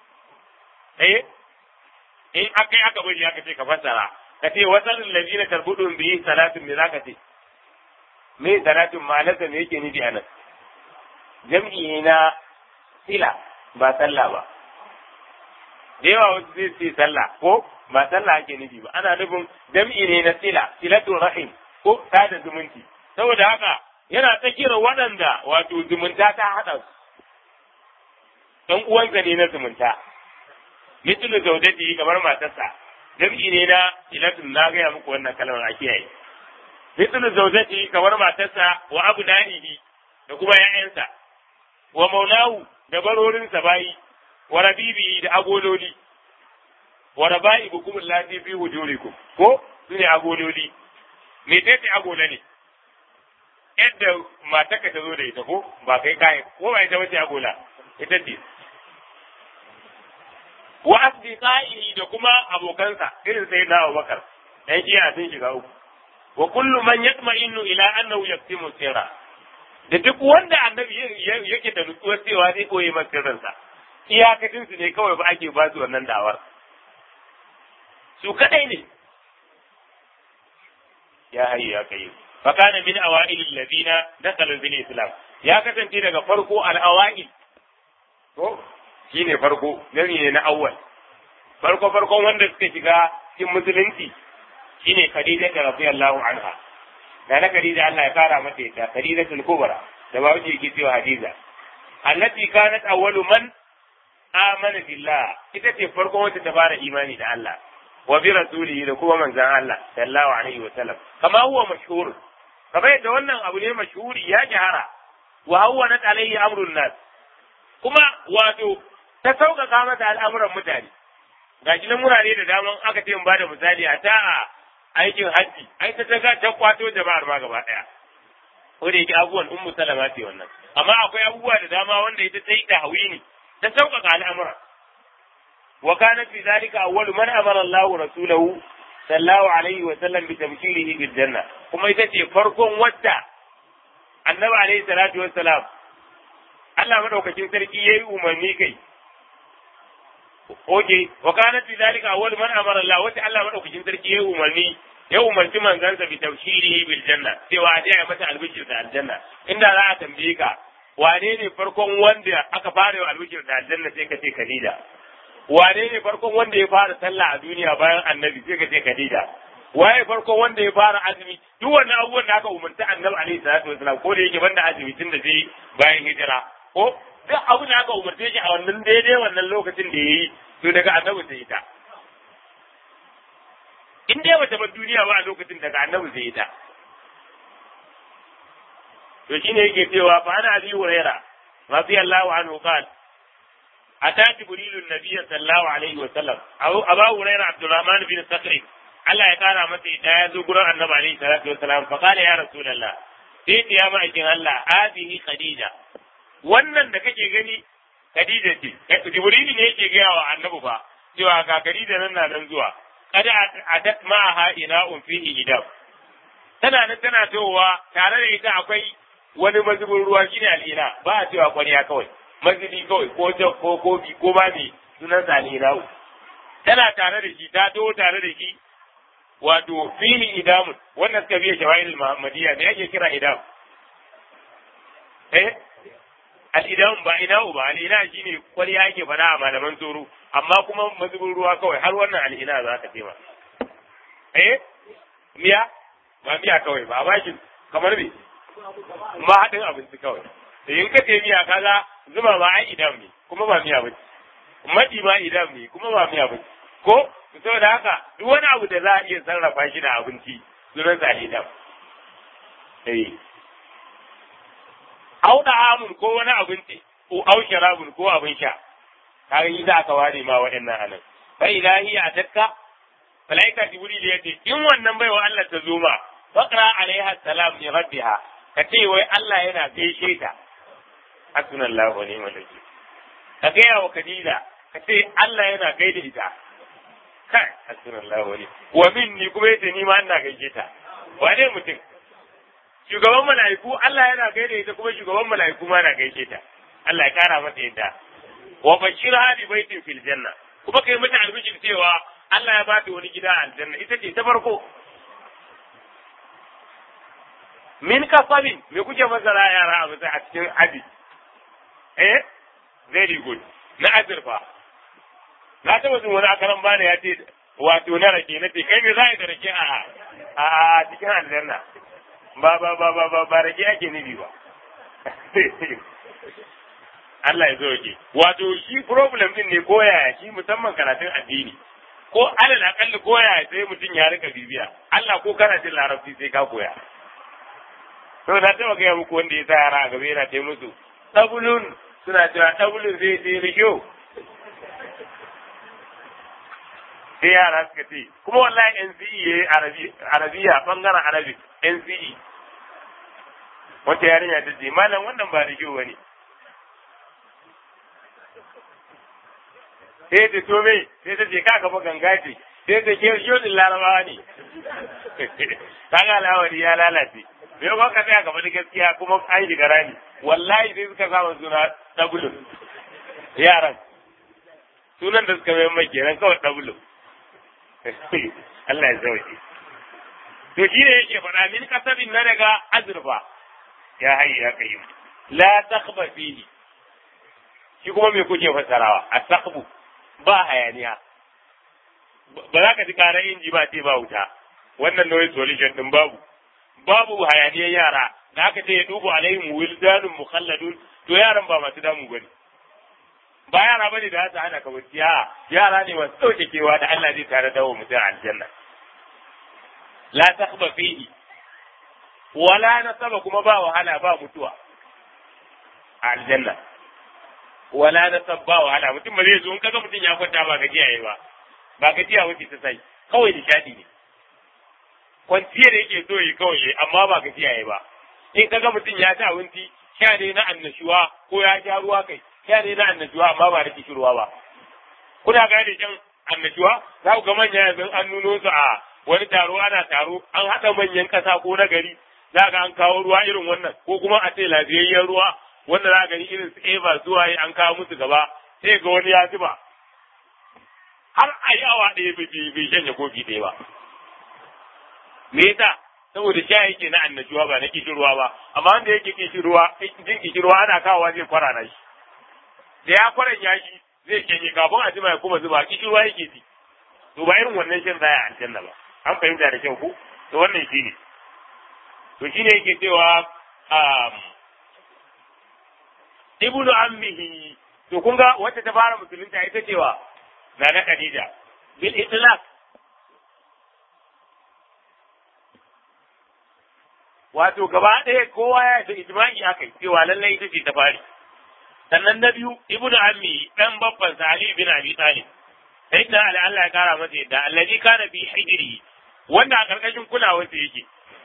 [SPEAKER 1] in aka bari aka ce ka fassara ka ce wasalin ladina tarbudun bihi salatun me zaka ce me salatun malaka me yake nufi anan jam'i na sila ba sallah ba da yawa wasu zai ce sallah ko ba sallah ake nufi ba ana nufin jam'i ne na sila silatul rahim ko sada zumunci saboda haka yana tsakiyar waɗanda wato zumunta ta haɗa su ɗan uwansa ne na zumunta mislu zaujati kamar matarsa jam'i ne na ilatun na gaya muku wannan kalmar a kiyaye mislu zaujati kamar matarsa wa abnaihi da kuma ƴaƴansa wa maulahu da barorinsa bayi wa rabibi da agololi wa rabaibukum allati fi hujurikum ko sune agololi me tace agola ne yadda matarka ta zo da ita ko ba kai kai ko ba ita wace agola ita ce wa asdiqaihi da kuma abokansa irin sai da Abubakar dan iya sun shiga uku wa kullu man yatma'innu ila annahu yaktimu sirra da duk wanda annabi yake da nutsuwar cewa zai koyi masa sirrinsa iyakacin su ne kawai ba ake ba su wannan dawar su kadai ne ya hayyu ya kai fa kana min awail alladhina dakhalu bil islam ya kasance daga farko al awail to shine farko gani ne na awwal farkon wanda suka shiga cikin musulunci shine Khadija radhiyallahu anha da na Khadija Allah ya kara mata ita Khadijatul Kubra da ba wuce yake cewa Hadiza allati kanat awwalu man amana billah ita ce farkon wacce ta fara imani da Allah wa bi rasulihi da kuma manzon Allah sallallahu alaihi wa sallam kama huwa mashhur kamar yadda wannan abu ne mashhuri ya jahara wa hawwanat alaihi amrun nas kuma wato ta sauƙaƙa mata al'amuran mutane ga shi nan murare da daman aka ce in ba da misali a ta a aikin hajji ai ta kwato jama'ar ma gaba ɗaya ko da yake abubuwan ummu salama ce wannan amma akwai abubuwa da dama wanda ita ta yi da hawini ta sauƙaƙa al'amura wa kana fi zalika awwalu man amara Allahu rasulahu sallallahu alaihi wa sallam bi tabshirihi bil janna kuma ita ce farkon wadda annabi alaihi salatu wassalam Allah madaukakin sarki yayi umarni kai oke wa kana fi zalika awwal man amara Allah wata Allah madaukakin sarki yayi umarni ya umarci manzansa bi tabshirihi bil janna cewa a ya mata albishir da aljanna inda za a tambaye ka wane ne farkon wanda aka fara wa albishir da aljanna sai ka ce Khadija wane ne farkon wanda ya fara sallah a duniya bayan annabi sai ka ce Khadija waye farko wanda ya fara azumi duk wannan abubuwan da aka umarta annabi alaihi salatu wasalam ko da yake banda azumi tun da zai bayan hijira ko duk abu da aka umarce shi a wannan daidai wannan lokacin da yayi to daga annabi sai ita in dai bata bar duniya ba a lokacin daga annabi sai ita to shine yake cewa fa ana abi huraira radiyallahu anhu qala ata jibrilu nabiyya sallallahu alaihi wasallam abu huraira abdurrahman bin sakri Allah ya kara masa ita ya zo gurin annabi alaihi salatu wasallam fa qala ya rasulullah sai ya ma'aikin Allah hadihi khadija wannan da kake gani khadija ce jibrilu ne yake gaya wa annabi fa cewa ga khadija nan zuwa kada atat ma'aha ina'un fihi idam tana towa tare da ita akwai wani mazubin ruwa shine al'ina ba a cewa kwariya kawai mazubi kawai ko jan ko kofi ko ba me sunan sa al'ina tana tare da shi ta to tare da shi wato fihi idamun wannan suka biya shawa'il muhammadiyya ne ake kira idam al'idam ba ina'u ba al'ina shine kwariya ake fada a malaman tsoro amma kuma mazubin ruwa kawai har wannan al'ina za ka ce ma miya ba miya kawai ba ba shi kamar me ma haɗin abinci kawai da in ka ce miya kaga zuma ma ai idam ne kuma ba miya ba maɗi ma idam ne kuma ba miya ba ko saboda haka duk wani abu da za a iya sarrafa shi da abinci sunan sa idam au da amun ko wani abinci ko au sharabun ko abin sha kaga yi za ka ware ma waɗannan anan fa ilahi a takka malaika jibril ya ce in wannan baiwa Allah ta zo ma faqra alaiha salam li rabbiha ka ce wai Allah yana gaishe ta hasbunallahu wa ni'mal wakeel ka ga wa kadida ka ce Allah yana gaida ita kai hasbunallahu wa ni'mal wa minni kuma yace ni ma ina gaishe ta wane mutum shugaban mala'iku Allah yana gaida ita kuma shugaban mala'iku ma na gaishe ta Allah ya kara mata yadda wa bashirha bi baitin fil janna kuma kai mata albishir cewa Allah ya bata wani gida a aljanna ita ce ta farko min kasabin me kuke masara yara a cikin abi very good na azurfa na taba jin wani akaran bani ya ce wato na rake na ce kai me za a yi da rake a cikin aljanna ba rake ake nufi ba Allah ya zo yake wato shi problem din ne koyaya shi musamman karatun addini ko alal akalli koyaya sai mutum ya rika bibiya Allah ko kana jin larabci sai ka koya to na taba gaya muku wanda ya sa yara a gaba yana ce musu tabulun suna cewa tabulun zai je rijo sai yara suka ce kuma wallahi NCE arabiya bangaren arabic NCE wata yarinya ta ce malam wannan ba rijo bane sai ta to me sai ta ce ka gaba ganga ce sai ta ke rijo din larabawa ne kaga lawari ya lalace bai ba ka tsaya gaba da gaskiya kuma an shiga rani wallahi sai suka samu suna tabulun yaran sunan da suka mai kenan kawai tabulun Allah ya zauke to shi ne yake faɗa min kasabin na daga azurfa ya hayya ya kayyum la takhba fihi shi kuma me kuke fasarawa asaqbu ba hayaniya ba za ka ji karar inji ba ce ba wuta wannan noise solution din babu hayaniyar yara da aka ce ya dubu alaihim wildanun mukhalladun to yaran ba masu damu bane ba yara bane da za hana ka wuciya yara ne masu saukekewa da Allah zai tare da mutum aljanna la takhba fihi wala nasaba kuma ba wahala ba mutuwa a aljanna wala nasab ba wahala mutum ba zai zo in kaga mutum ya kwanta ba gajiya yayi ba gajiya wuce ta sai kawai nishadi ne kwanciyar yake so yi kawai yayi amma ba gajiya yayi ba in kaga mutum ya ci abinci sha ne na annashuwa ko ya sha ruwa kai sha ne na annashuwa amma ba da kishirwa ba kuna gane can annashuwa za ku ga manya yanzu an nuno su a wani taro ana taro an haɗa manyan ƙasa ko na gari za ga an kawo ruwa irin wannan ko kuma a ce lafiyayyen ruwa wanda za gani irin su eba zuwa yi an kawo musu gaba sai ga wani ya zuba har a yi awa ɗaya bai shanye kofi ɗaya ba me yasa saboda sha yake na annashuwa ba na kishirwa ba amma wanda yake jin kishirwa ana kawowa zai kwarara shi da ya kwaranya shi zai shanye kafin a jima ya kuma zuba kishirwa yake ji to ba irin wannan shan zaya aljanna ba an fahimta da kyau ku to wannan shine yake cewa ibnu ammihi to kun ga wacce ta fara musulunta ita cewa na Khadija bil itlaq wato gaba ɗaya kowa ya da ijma'i akai cewa lallai ita ce ta fari sannan na biyu ibnu ammi dan babban Ali bin Abi Talib sai da Allah ya kara masa yadda allazi kana bi hijri wanda a karkashin kulawar sa yake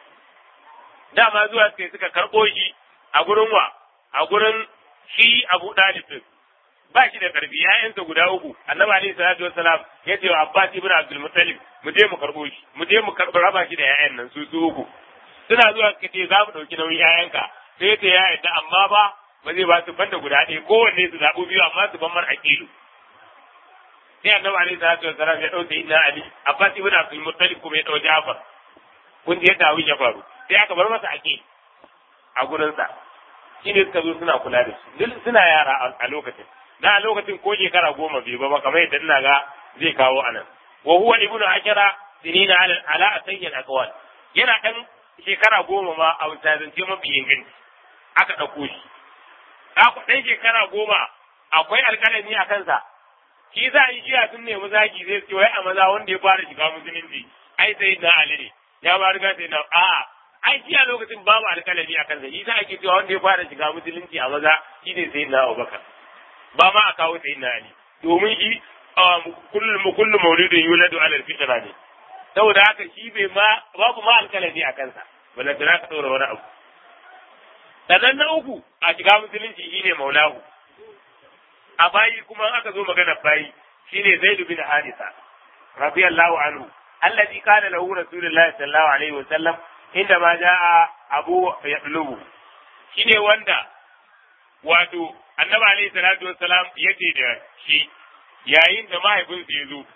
[SPEAKER 1] dama zuwa sai suka karbo shi a gurin a gurin shi Abu Talib ba shi da karfi ƴaƴansa guda uku Annabi alaihi salatu wassalam ya ce wa Abbas ibn Abdul Muttalib mu je mu karbo shi mu je mu raba shi da ƴaƴan nan su uku suna zuwa suka ce za mu ɗauki nauyin ƴaƴanka sai ya ce ya yadda amma ba zai ba su banda guda ɗaya kowanne su zaɓu biyu amma su ban mar aqilu sai Annabi alaihi salatu wassalam ya ɗauke Inna Ali Abbas ibn Abdul Muttalib kuma ya ɗau Ja'far kun je ta ya faru sai aka bar masa aqil a gurinsa shi ne suka zo suna kula da su duk suna yara a lokacin a lokacin ko shekara 10 bai ba kamar yadda ina ga zai kawo anan wa huwa ibnu ashara sinina ala asayyin aqwal yana dan shekara 10 ma a wutazance mafi inganci aka dauko shi dan shekara 10 akwai alƙalami a kansa shi za a yi jiya sun nemi zaki zai ce wai a maza wanda ya fara shiga musulunci ai sai na ali ne ya ba riga sai na ai shi a lokacin babu alƙalami a kansa shi za a ke cewa wanda ya fara shiga musulunci a maza shi ne sai na abubakar ba ma a kawo sai na ali domin shi kullu maulidin yuladu ala alfitra ne saboda haka shi bai ma babu ma alƙalami a kansa wala da ka tsora wani abu sannan na uku a shiga musulunci shine maulahu a bayi kuma aka zo magana bayi shine zaid bin harisa radiyallahu anhu alladhi kana lahu rasulullahi sallallahu alaihi wasallam inda ma jaa abu yatlubu shine wanda wato annabi alaihi salatu wassalam yace da shi yayin da mahaifinsa ya zo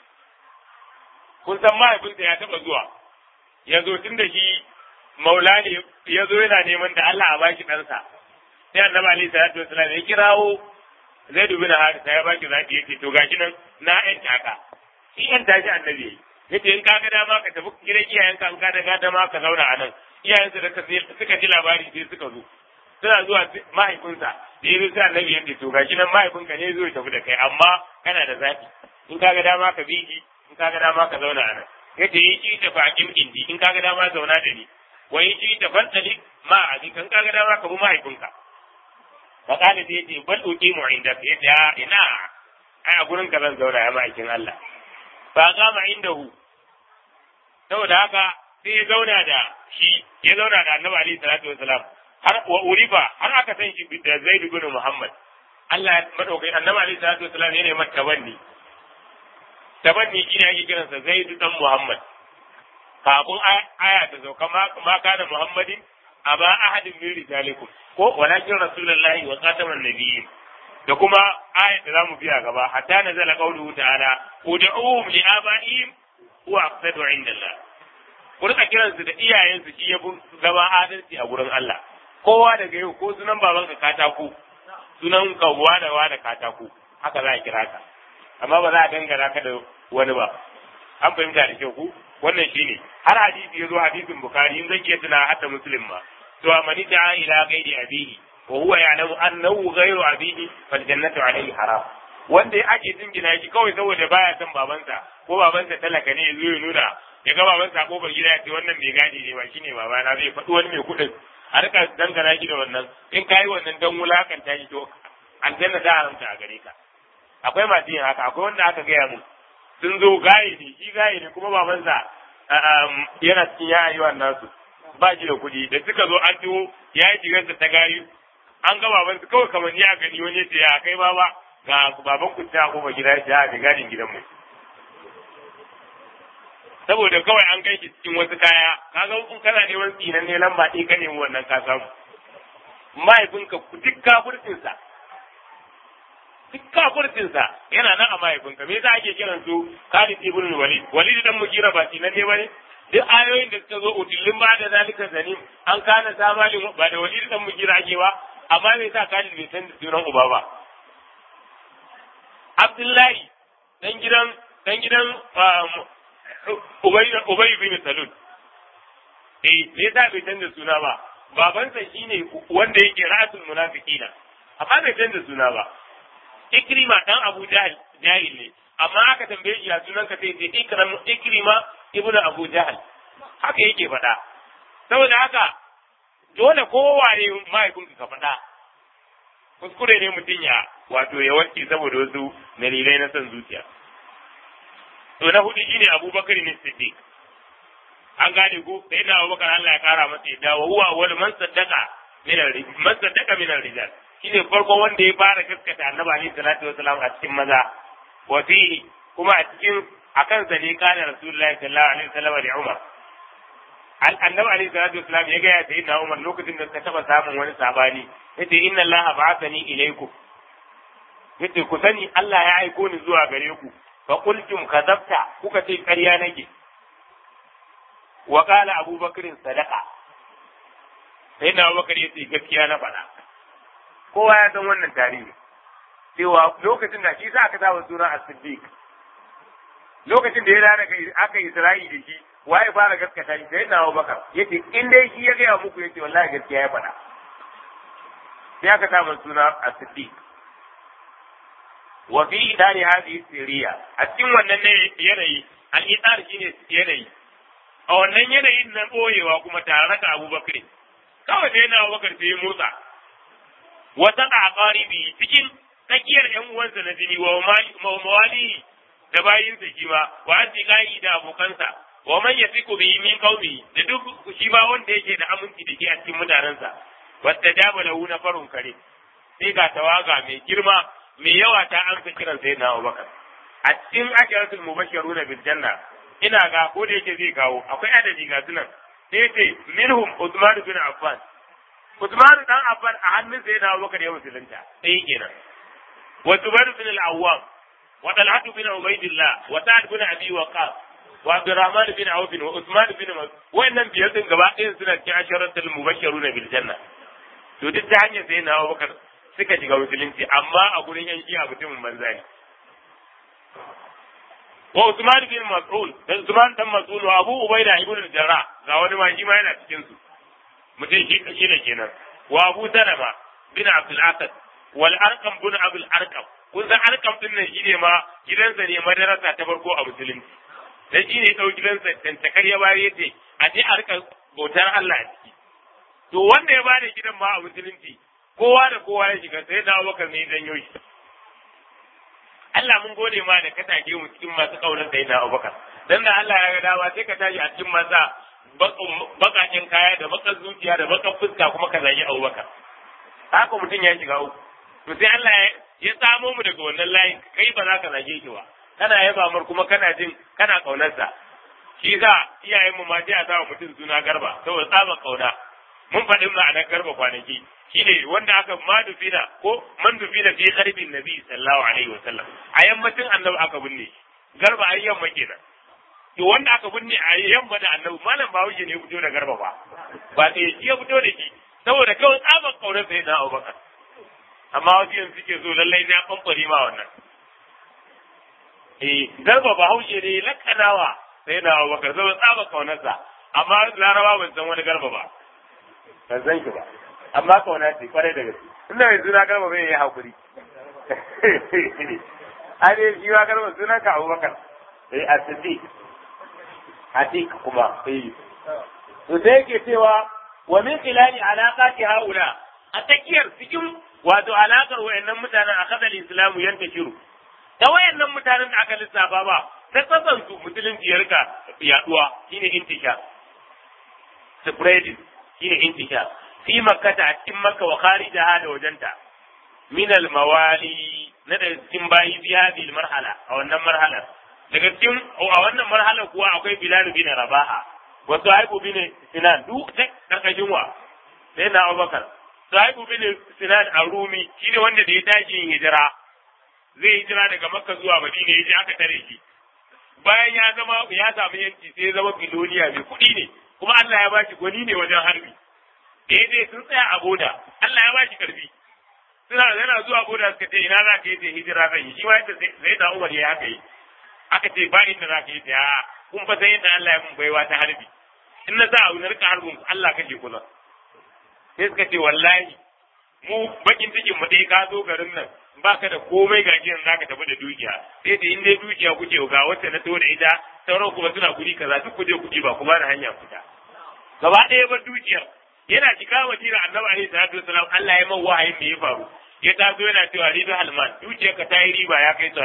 [SPEAKER 1] kun san mahaifinsa ya taba zuwa ya zo tun da shi maula ne ya zo yana neman da Allah a baki ɗansa sai annabi alaihi salatu wassalam ya kirawo Zaid bin Harisa ya baki zaki yace to gashi nan na yanta ka shi yanta shi annabi yace in ka ga dama ka tafi gidan iyayenka in ka da dama ka zauna a nan iyayensa da suka ji labari sai suka zo suna zuwa mahaifinsa da ya zo sai annabi yace to gashi nan mahaifinka ne zo ya tafi da kai amma kana da zaki in ka ga dama ka bi shi in ka ga dama ka zauna a nan yace yi ci ta faƙin indi in ka ga dama zauna da ni wa yi ci ta fantali ma a kan ka ga dama ka bi mahaifinka fakali da yace bal uqimu indaka yace ya ina ai a gurin ka zan zauna ya ma'aikin Allah fa gama indahu saboda haka sai ya zauna da shi ya zauna da Annabi alaihi salatu wasalam har wa urifa har aka san shi da Zaid bin Muhammad Allah ya madaukai Annabi alaihi salatu wasalam yana mata tabanni ina yake kiransa Zaid dan Muhammad kafin aya ta sauka ma kana Muhammadin aba ahadin min rijalikum ko walakin rasulullahi wa khataman nabiyyin da kuma ayat da zamu biya gaba hatta nazala qawluhu ta'ala ud'uhum li abaihim wa aqsadu 'inda Allah ku rika kiransu da iyayensu shi ya zama adalci a gurin Allah kowa daga yau ko sunan babanka katako sunan kawwa da katako haka za a kira ka amma ba za a dangana ka da wani ba an fahimta da kyau ku wannan shine har hadisi yazo hadisin bukhari in zan iya tuna hatta muslim ma to amani ta ila ghairi abihi wa huwa ya'lamu annahu ghairu abihi fal jannatu alayhi haram wanda ake jingina shi kawai saboda baya son babansa ko babansa talaka ne yazo ya nuna ya ga babansa ko bar gida ya ce wannan mai gadi ne ba shine babana zai faɗi wani mai kuɗin a rika dangana shi da wannan in kai wannan dan wulakanta shi to aljanna ta haramta a gare ka akwai masu yin haka akwai wanda aka gaya mu sun zo gaye ne shi gaye ne kuma babansa yana cikin yayiwan nasu ba shi da kuɗi da suka zo an tuwo ya yi shigarsa ta gayu an ga babansa kawai kamar ya gani wani ya ce ya kai baba ga baban ku ta koma gida ya da gadin gidan mu saboda kawai an kai shi cikin wasu kaya kaga in kana neman tsinan ne lamba ɗaya ka nemi wannan ka samu mahaifinka duk kafurcinsa yana nan a mahaifinka me yasa ake kiran su Khalid ibn Walid dan Mugira ba tsinan ne bane duk ayoyin da suka zo utillin ba da zalika zanim an kana zamalin ba da Walid dan Mugira ake ba amma me yasa Khalid bai san sunan uba ba Abdullahi dan gidan Ubay bin Salul me yasa bai canza suna ba babansa shine wanda yake ra'asul munafiqina amma bai canza suna ba Ikrima dan Abu Jahl jahil ne amma aka tambaye shi ya sunan ka sai ce Ikrima ibnu Abu Jahl haka yake faɗa saboda haka dole kowaye mahaifinka ka faɗa kuskure ne mutum ya wato ya wanke saboda wasu dalilai na son zuciya to na hudu shine Abubakar ne Siddiq an gane ko sai da Abubakar Allah ya kara masa yadda wa huwa wal man saddaqa min ar-rijal shine farko wanda ya fara gaskata Annabi alaihi salatu wasalam a cikin maza wa fihi kuma a cikin akan sa ne kana Rasulullahi sallallahu alaihi wasallam da Umar Annabi alaihi salatu wasalam ya ga ya sayyidina Umar lokacin da suka taba samun wani sabani yace inna Allah ba'athani ilaykum yace ku sani Allah ya aiko ni zuwa gare ku fa qultum kadabta kuka ce ƙarya nake wa qala Abu Bakr sadaqa sai na Abu Bakr yace gaskiya na faɗa kowa ya san wannan tarihi cewa lokacin da shi sa aka sa suna as-Siddiq lokacin da ya daga aka Isra'i da shi waye fara gaskata shi sai na Abu Bakr yace in dai shi ya ga muku yace wallahi gaskiya ya faɗa sai aka sa suna as-Siddiq wa fi idari hadhihi siriya a cikin wannan yanayi al-idar shine yanayi a wannan yanayin na boyewa kuma tare da Abu Bakr kawai sai na Abu Bakr sai ya motsa wata qaribi cikin tsakiyar yan uwansa na jini wa mawali da bayinsa shi ma wa asiqai da abokansa wa man yasiku bihi min qaumi da duk shi ma wanda yake da aminci da ke a cikin mutanensa wastajaba lahu nafarun kare sai ga tawaga mai girma mai yawa ta amsa kiran sai na Abubakar a cikin asharatul mubashshiruna bil janna ina ga ko da yake zai kawo akwai adadi ga sunan sai ce minhum Uthman bin Affan Uthman dan Affan a hannun sai na Abubakar ya musulunta sai kenan wa Zubair bin al-Awwam wa Talha bin Ubaydillah wa Sa'd bin Abi Waqqas wa Abdurrahman bin Auf wa Uthman bin Mas'ud wannan biyar din gaba ɗayan suna cikin asharatul mubashshiruna bil janna to duk ta hanyar sai na Abubakar suka shiga musulunci amma a gurin yan shi'a mutumin banza ne wa Usman bin Mas'ud da Usman dan Mas'ud wa Abu Ubaida ibn al-Jarrah ga wani ma shi ma yana cikin su mutum shi da kenan wa Abu Salama bin Abdul Asad wal Arqam bin Abdul Arqam kun san Arqam din nan shine ma gidansa ne madarasa ta farko a musulunci dan shine dau gidansa tantakar ya bare yace a je a rika bautar Allah a ciki to wanda ya bada gidan ma a musulunci kowa da kowa ya shiga sai da Abubakar ne dan yoshi Allah mun gode ma da ka tage mu cikin masu kaunar sai da Abubakar dan da Allah ya ga dawa sai ka tashi a cikin maza bakakin kaya da bakan zuciya da bakan fuska kuma ka zagi Abubakar haka mutum ya shiga uku to sai Allah ya samo mu daga wannan layin kai ba za ka zage shi ba kana yaba mar kuma kana jin kana kaunarsa shi za iyayen mu ma sai a sa mutum suna Garba saboda tsaba kauna mun faɗin ma'anar Garba kwanaki shine wanda aka madufina ko mandufina fi qarbin nabi sallallahu alaihi wasallam a yammacin annabi aka binne Garba ai yamma kenan to wanda aka binne a yamma da annabi malam Bahaushe ne ya fito da Garba ba sai shi ya fito da shi saboda kawai tsaban kaunar sai na Abubakar amma wasu yanzu suke so lallai na kamfani ma wannan Garba Bahaushe ne lakanawa sai na Abubakar saboda tsaban kaunarsa amma Laraba ban san wani Garba ba ban san shi ba amma kauna ce kwarai da gaske ina yanzu na Garba bai yi hakuri ane shi ma Garba sunan ka Abubakar as-Siddiq Atiq kuma to sai yake cewa wa min khilali alaqati haula a tsakiyar cikin wato alakar wayannan mutanen akadal islamu yantashiru da wayannan mutanen da aka lissafa ba ta tsasan su musulunci ya rika yaduwa shine intishar spreading shine intishar fi makkata a cikin makka wa kharijaha da wajenta min al mawali na da cikin bayi bi hadhihi marhala a wannan marhala daga cikin a wannan marhala kuwa akwai Bilal bin Rabaha wa Suhaib bin Sinan duk da karkashin wa sai na Abubakar Suhaib bin Sinan ar-Rumi shine wanda da ya tashi hijira zai hijira daga Makka zuwa Madina yaje aka tare shi bayan ya samu yanci sai ya zama biloniya mai kuɗi ne kuma Allah ya bashi gwani ne wajen harbi daidai sun tsaya a boda Allah ya bashi karfi yana zuwa boda suka ce ina za ka yi ta hijira zan yi shi ma yadda sai da Umar ya haka yi aka ce ba inda za ka yi ta kun fa sai yadda Allah ya mun baiwa ta harbi in na sa abu na rika harbin Allah kake kula sai suka ce wallahi mu bakin cikin mu dai ka zo garin nan baka da komai ga gidan zaka tafi da dukiya sai da in dai dukiya kuke ga wacce na to da ita sauran kuma suna guri kaza duk kuje kuɗi ba kuma da hanya fita gaba ɗaya ba dukiyar yana cika wajira annabi alaihi salatu wasalam Allah ya man wahayin me ya faru ya taso yana cewa riba halman dukiyar ka ta yi riba ya kai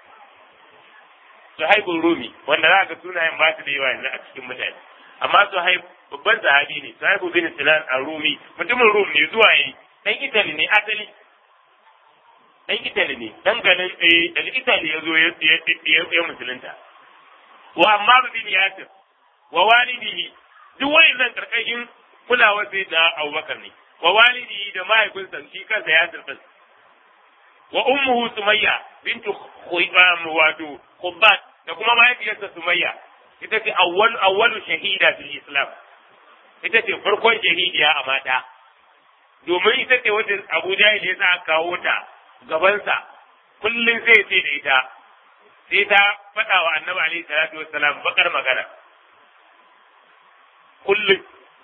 [SPEAKER 1] Suhaibun Rumi wanda za ka sunayen ba su da yawa yanzu a cikin mutane amma Suhaib babban sahabi ne Suhaibu bin Sinan al-Rumi mutumin Rum ne zuwa yi dan Italy ne asali dan Italy ne dan ganin daga Italy ya zo ya musulunta wa amma bin Yasir wa walidihi duk wayannan karkashin kulawar sai da Abubakar ne wa walidihi da mahaifinsa shi kansa Yasir din wa ummuhu Sumayya bintu wato Khubbat da kuma mahaifiyarsa Sumayya ita ce awwalu shahida fil Islam ita ce farkon shahidiya a mata domin ita ce wanda Abu Jahil ya sa kawo ta gabansa kullum sai ce da ita sai ta faɗa wa Annabi alaihi salatu wassalam bakar magana kullum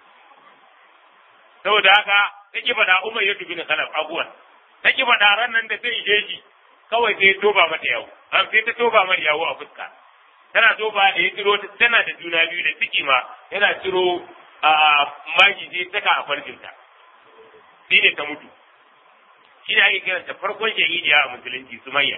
[SPEAKER 1] saboda haka take faɗa Umayyah bin Khalaf abuwan take faɗa ran nan da sai ije shi kawai sai toba mata yawo sai ta toba mata yawo a fuska tana toba da ya ciro tana da juna biyu da ciki ma yana ciro magi sai taka a farjinta shi ne ta mutu shi ne ake kiranta farkon shahidiya a musulunci Sumayya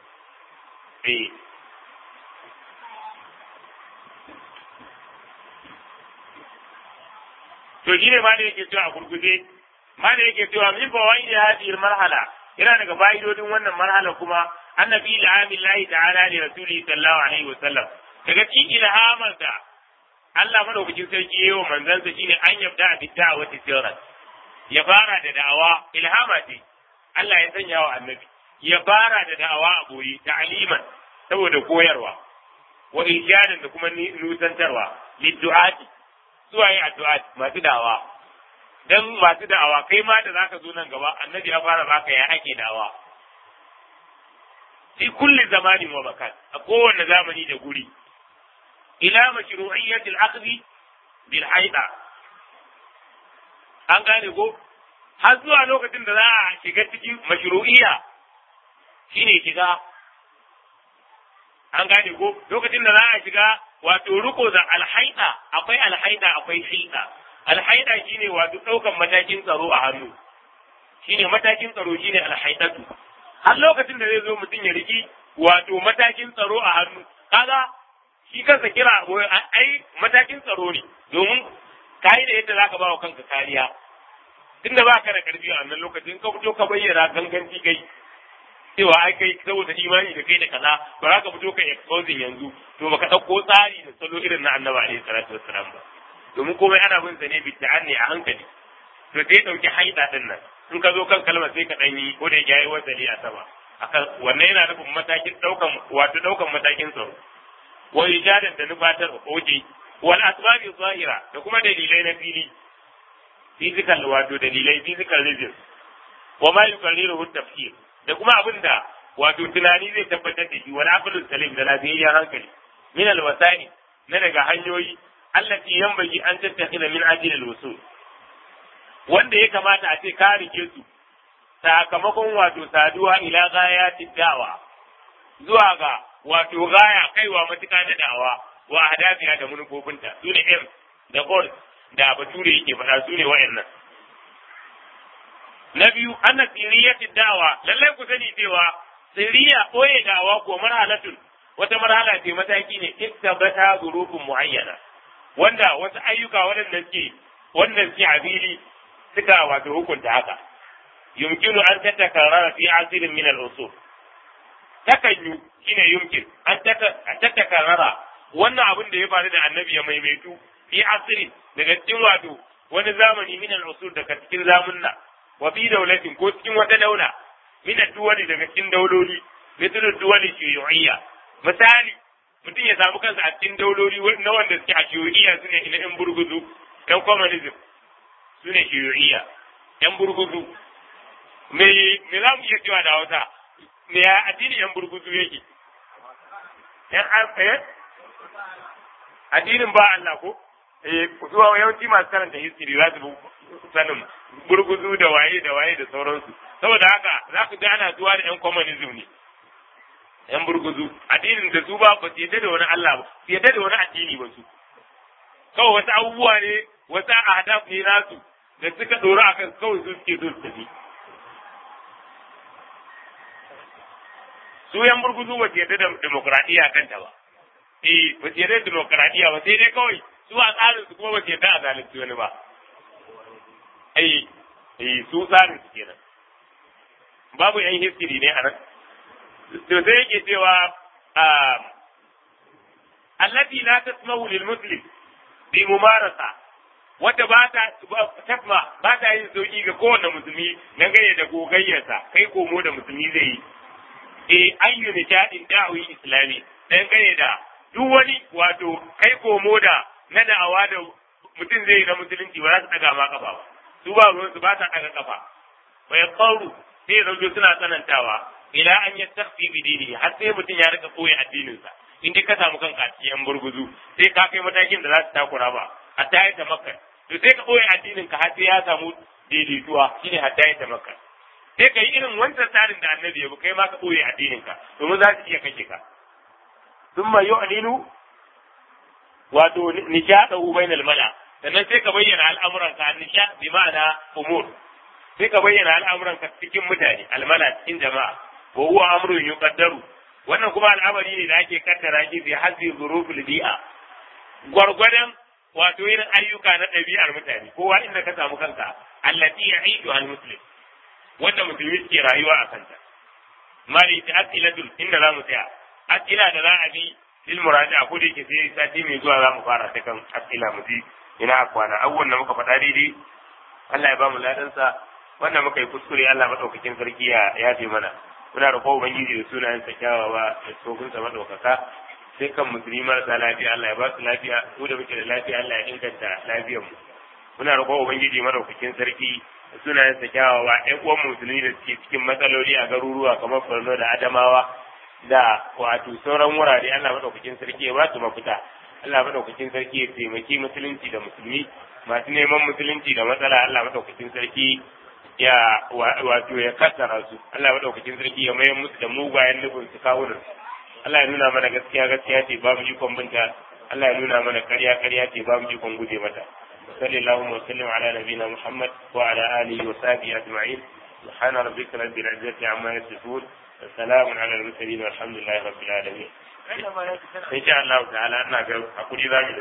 [SPEAKER 1] to shi ne ma da yake cewa a gurguje ma da yake cewa min fawaidi hadhihi marhala yana daga fa'idodin wannan marhala kuma annabi lillahi ta'ala li rasuli sallallahu alaihi wa sallam daga cikin ilhamar da Allah madaukakin sarki yayi wa manzansa shine an yabda bi da'wati sirran ya fara da da'awa ilhama ce Allah ya sanya wa annabi ya fara da da'awa a boye ta'liman saboda koyarwa wa ijadan da kuma nusantarwa liddu'ati suwaye addu'a masu da'awa dan masu da'awa kai ma da zaka zo nan gaba annabi ya fara baka ya ake da'awa fi kulli zamanin wa makan a kowanne zamani da guri ila mashru'iyyati al-akhdhi bil haida an gane ko har zuwa lokacin da za a shiga cikin mashru'iyya shine shiga an gane ko lokacin da za a shiga wato riko da alhaida akwai alhaida akwai haida alhaida shine wato daukan matakin tsaro a hannu shine matakin tsaro shine alhaidatu har lokacin da zai zo mutum ya riki wato matakin tsaro a hannu kaga shi kansa kira ai matakin tsaro ne domin kai da yadda zaka ba wa kanka kariya tunda ba ka da karfi a wannan lokacin ka fito ka bayyana ganganci kai cewa ai kai saboda imani da kai da kaza ba za ka fito ka exposing yanzu to baka dauko tsari da salo irin na annabi alaihi salatu wassalam ba domin komai ana bin sa ne bi ta'anni a hankali to sai dauki haida din nan in ka zo kan kalmar sai ka danyi ko da yayi wasali a sama akan wannan yana nufin matakin daukan matakin tsaro wa ijadan da nufatar oke wal asbabi zahira da kuma dalilai na fili physical wato dalilai physical reasons wa ma yuqarriruhu tafsir da kuma abinda wato tunani zai tabbatar da shi wal aqlu salim da lafiyayyen hankali min al wasani na daga hanyoyi allati yanbaghi an tattakhidha min ajli al wusul wanda ya kamata a ce ka rike su sakamakon wato saduwa ila ghayati da'wa zuwa ga wato gaya kaiwa matuƙa da da'awa wa ahdafiya da manufofinta su ne M da goal da bature yake faɗa su ne wa'annan na biyu anna siriyati da'wa lallai ku sani cewa siriya koye da'awa ko marhalatun wata marhala ce mataki ne iktabata gurufun muayyana wanda wasu ayyuka wanda suke abili suka wato hukunta haka yumkinu an tatakarrara fi asirin min al-usul takanyu shine yumkin an tatakarrara wannan abin da ya faru da annabi ya maimaitu fi asirin daga cikin wato wani zamani min al-usul daga cikin zamunna wa fi daulatin ko cikin wata daula min ad-duwali daga cikin dauloli mithlu duwali shuyu'iyya misali mutum ya samu kansa a cikin dauloli na wanda suke a shuyu'iyya sune ina yan burguzu yan communism sune shuyu'iyya yan burguzu me za mu iya cewa da Hausa me ya addini yan burguzu yake yan addinin ba Allah ko zuwa yawanci masu karanta history za su sanin gurguzu da waye da sauransu saboda haka za ku ga ana zuwa da yan communism ne yan burguzu addinin da su ba su yadda da wani Allah ba su yadda da wani addini ba su kawai wasu abubuwa ne wasu ahdaf ne nasu da suka dora akan kawai su suke so su tafi su yan burguzu ba su yadda da demokradiyya kanta ba ba su yadda da demokradiyya ba sai dai kawai su a tsarin su kuma ba su yadda a zalunci wani ba su tsarin su kenan babu yan history ne a nan to sai yake cewa allati la tasmahu lil muslim bi mumarasa wanda ba ta yin sauki ga kowane musulmi dangane da gogayyarsa kai komo da musulmi zai yi ayyu nishadin da'awi islami dangane da duk wani wato kai komo da na da'awa da mutum zai yi na musulunci ba za su daga ma kafa ba su ba ruwan su ba ta daga kafa wa yaqaru sai zanzo suna tsanantawa ila an yastakhfi bi dinihi har sai mutum ya rika koyi addininsa in dai ka samu kanka a cikin burguzu sai ka kai matakin da za su takura ba hatta ya tamakka to sai ka koyi addinin ka har sai ya samu daidaituwa shine hatta ya tamakka sai ka yi irin wancan tsarin da annabi ya bi kai ma ka koyi addinin ka domin za su iya kashe ka thumma yu'linu wato nishadahu bainal mala sannan sai ka bayyana al'amuran ka nisha bi ma'ana umur sai ka bayyana al'amuran ka cikin mutane almala cikin jama'a wa huwa amrun yuqaddaru wannan kuma al'amari ne da ake kaddara shi bi hasbi zurufil bi'a gwargwadon wato irin ayyuka na ɗabi'ar mutane kowa inda ka samu kanka allati ya'idu al muslim wanda musulmi suke rayuwa a kanta mali ta asilatul inda za mu tsaya asila da za a bi lil muraja ko da yake sai sati mai zuwa za mu fara ta kan asila mu ji ina kwana abubuwan da muka faɗa daidai Allah ya ba mu ladansa wannan muka yi kuskure Allah madaukakin sarki ya yafe mana muna roƙo ubangiji da sunayen sa kyawawa da tsofin sa madaukaka sai kan musulmi marasa lafiya Allah ya ba su lafiya ko da muke da lafiya Allah ya inganta lafiyar mu muna roƙo ubangiji madaukakin sarki da sunayen sa kyawawa ƴan uwan musulmi da suke cikin matsaloli a garuruwa kamar Borno da Adamawa da wato sauran wurare Allah madaukakin sarki ya ba su mafita Allah madaukakin sarki ya taimaki musulunci da musulmi masu neman musulunci da matsala Allah madaukakin sarki ya wato ya kassara su Allah madaukakin sarki ya mayar musu da mugayen nufin su kawunan Allah ya nuna mana gaskiya ce babu ikon binta Allah ya nuna mana ƙarya ce babu ikon guje mata sallallahu wa sallam ala nabiyina Muhammad wa ala alihi wa sahbihi ajma'in subhana rabbika rabbil izzati amma yasifun wa salamun ala al mursalin walhamdulillahi rabbil alamin insha Allah ta'ala ina ga hakuri zamu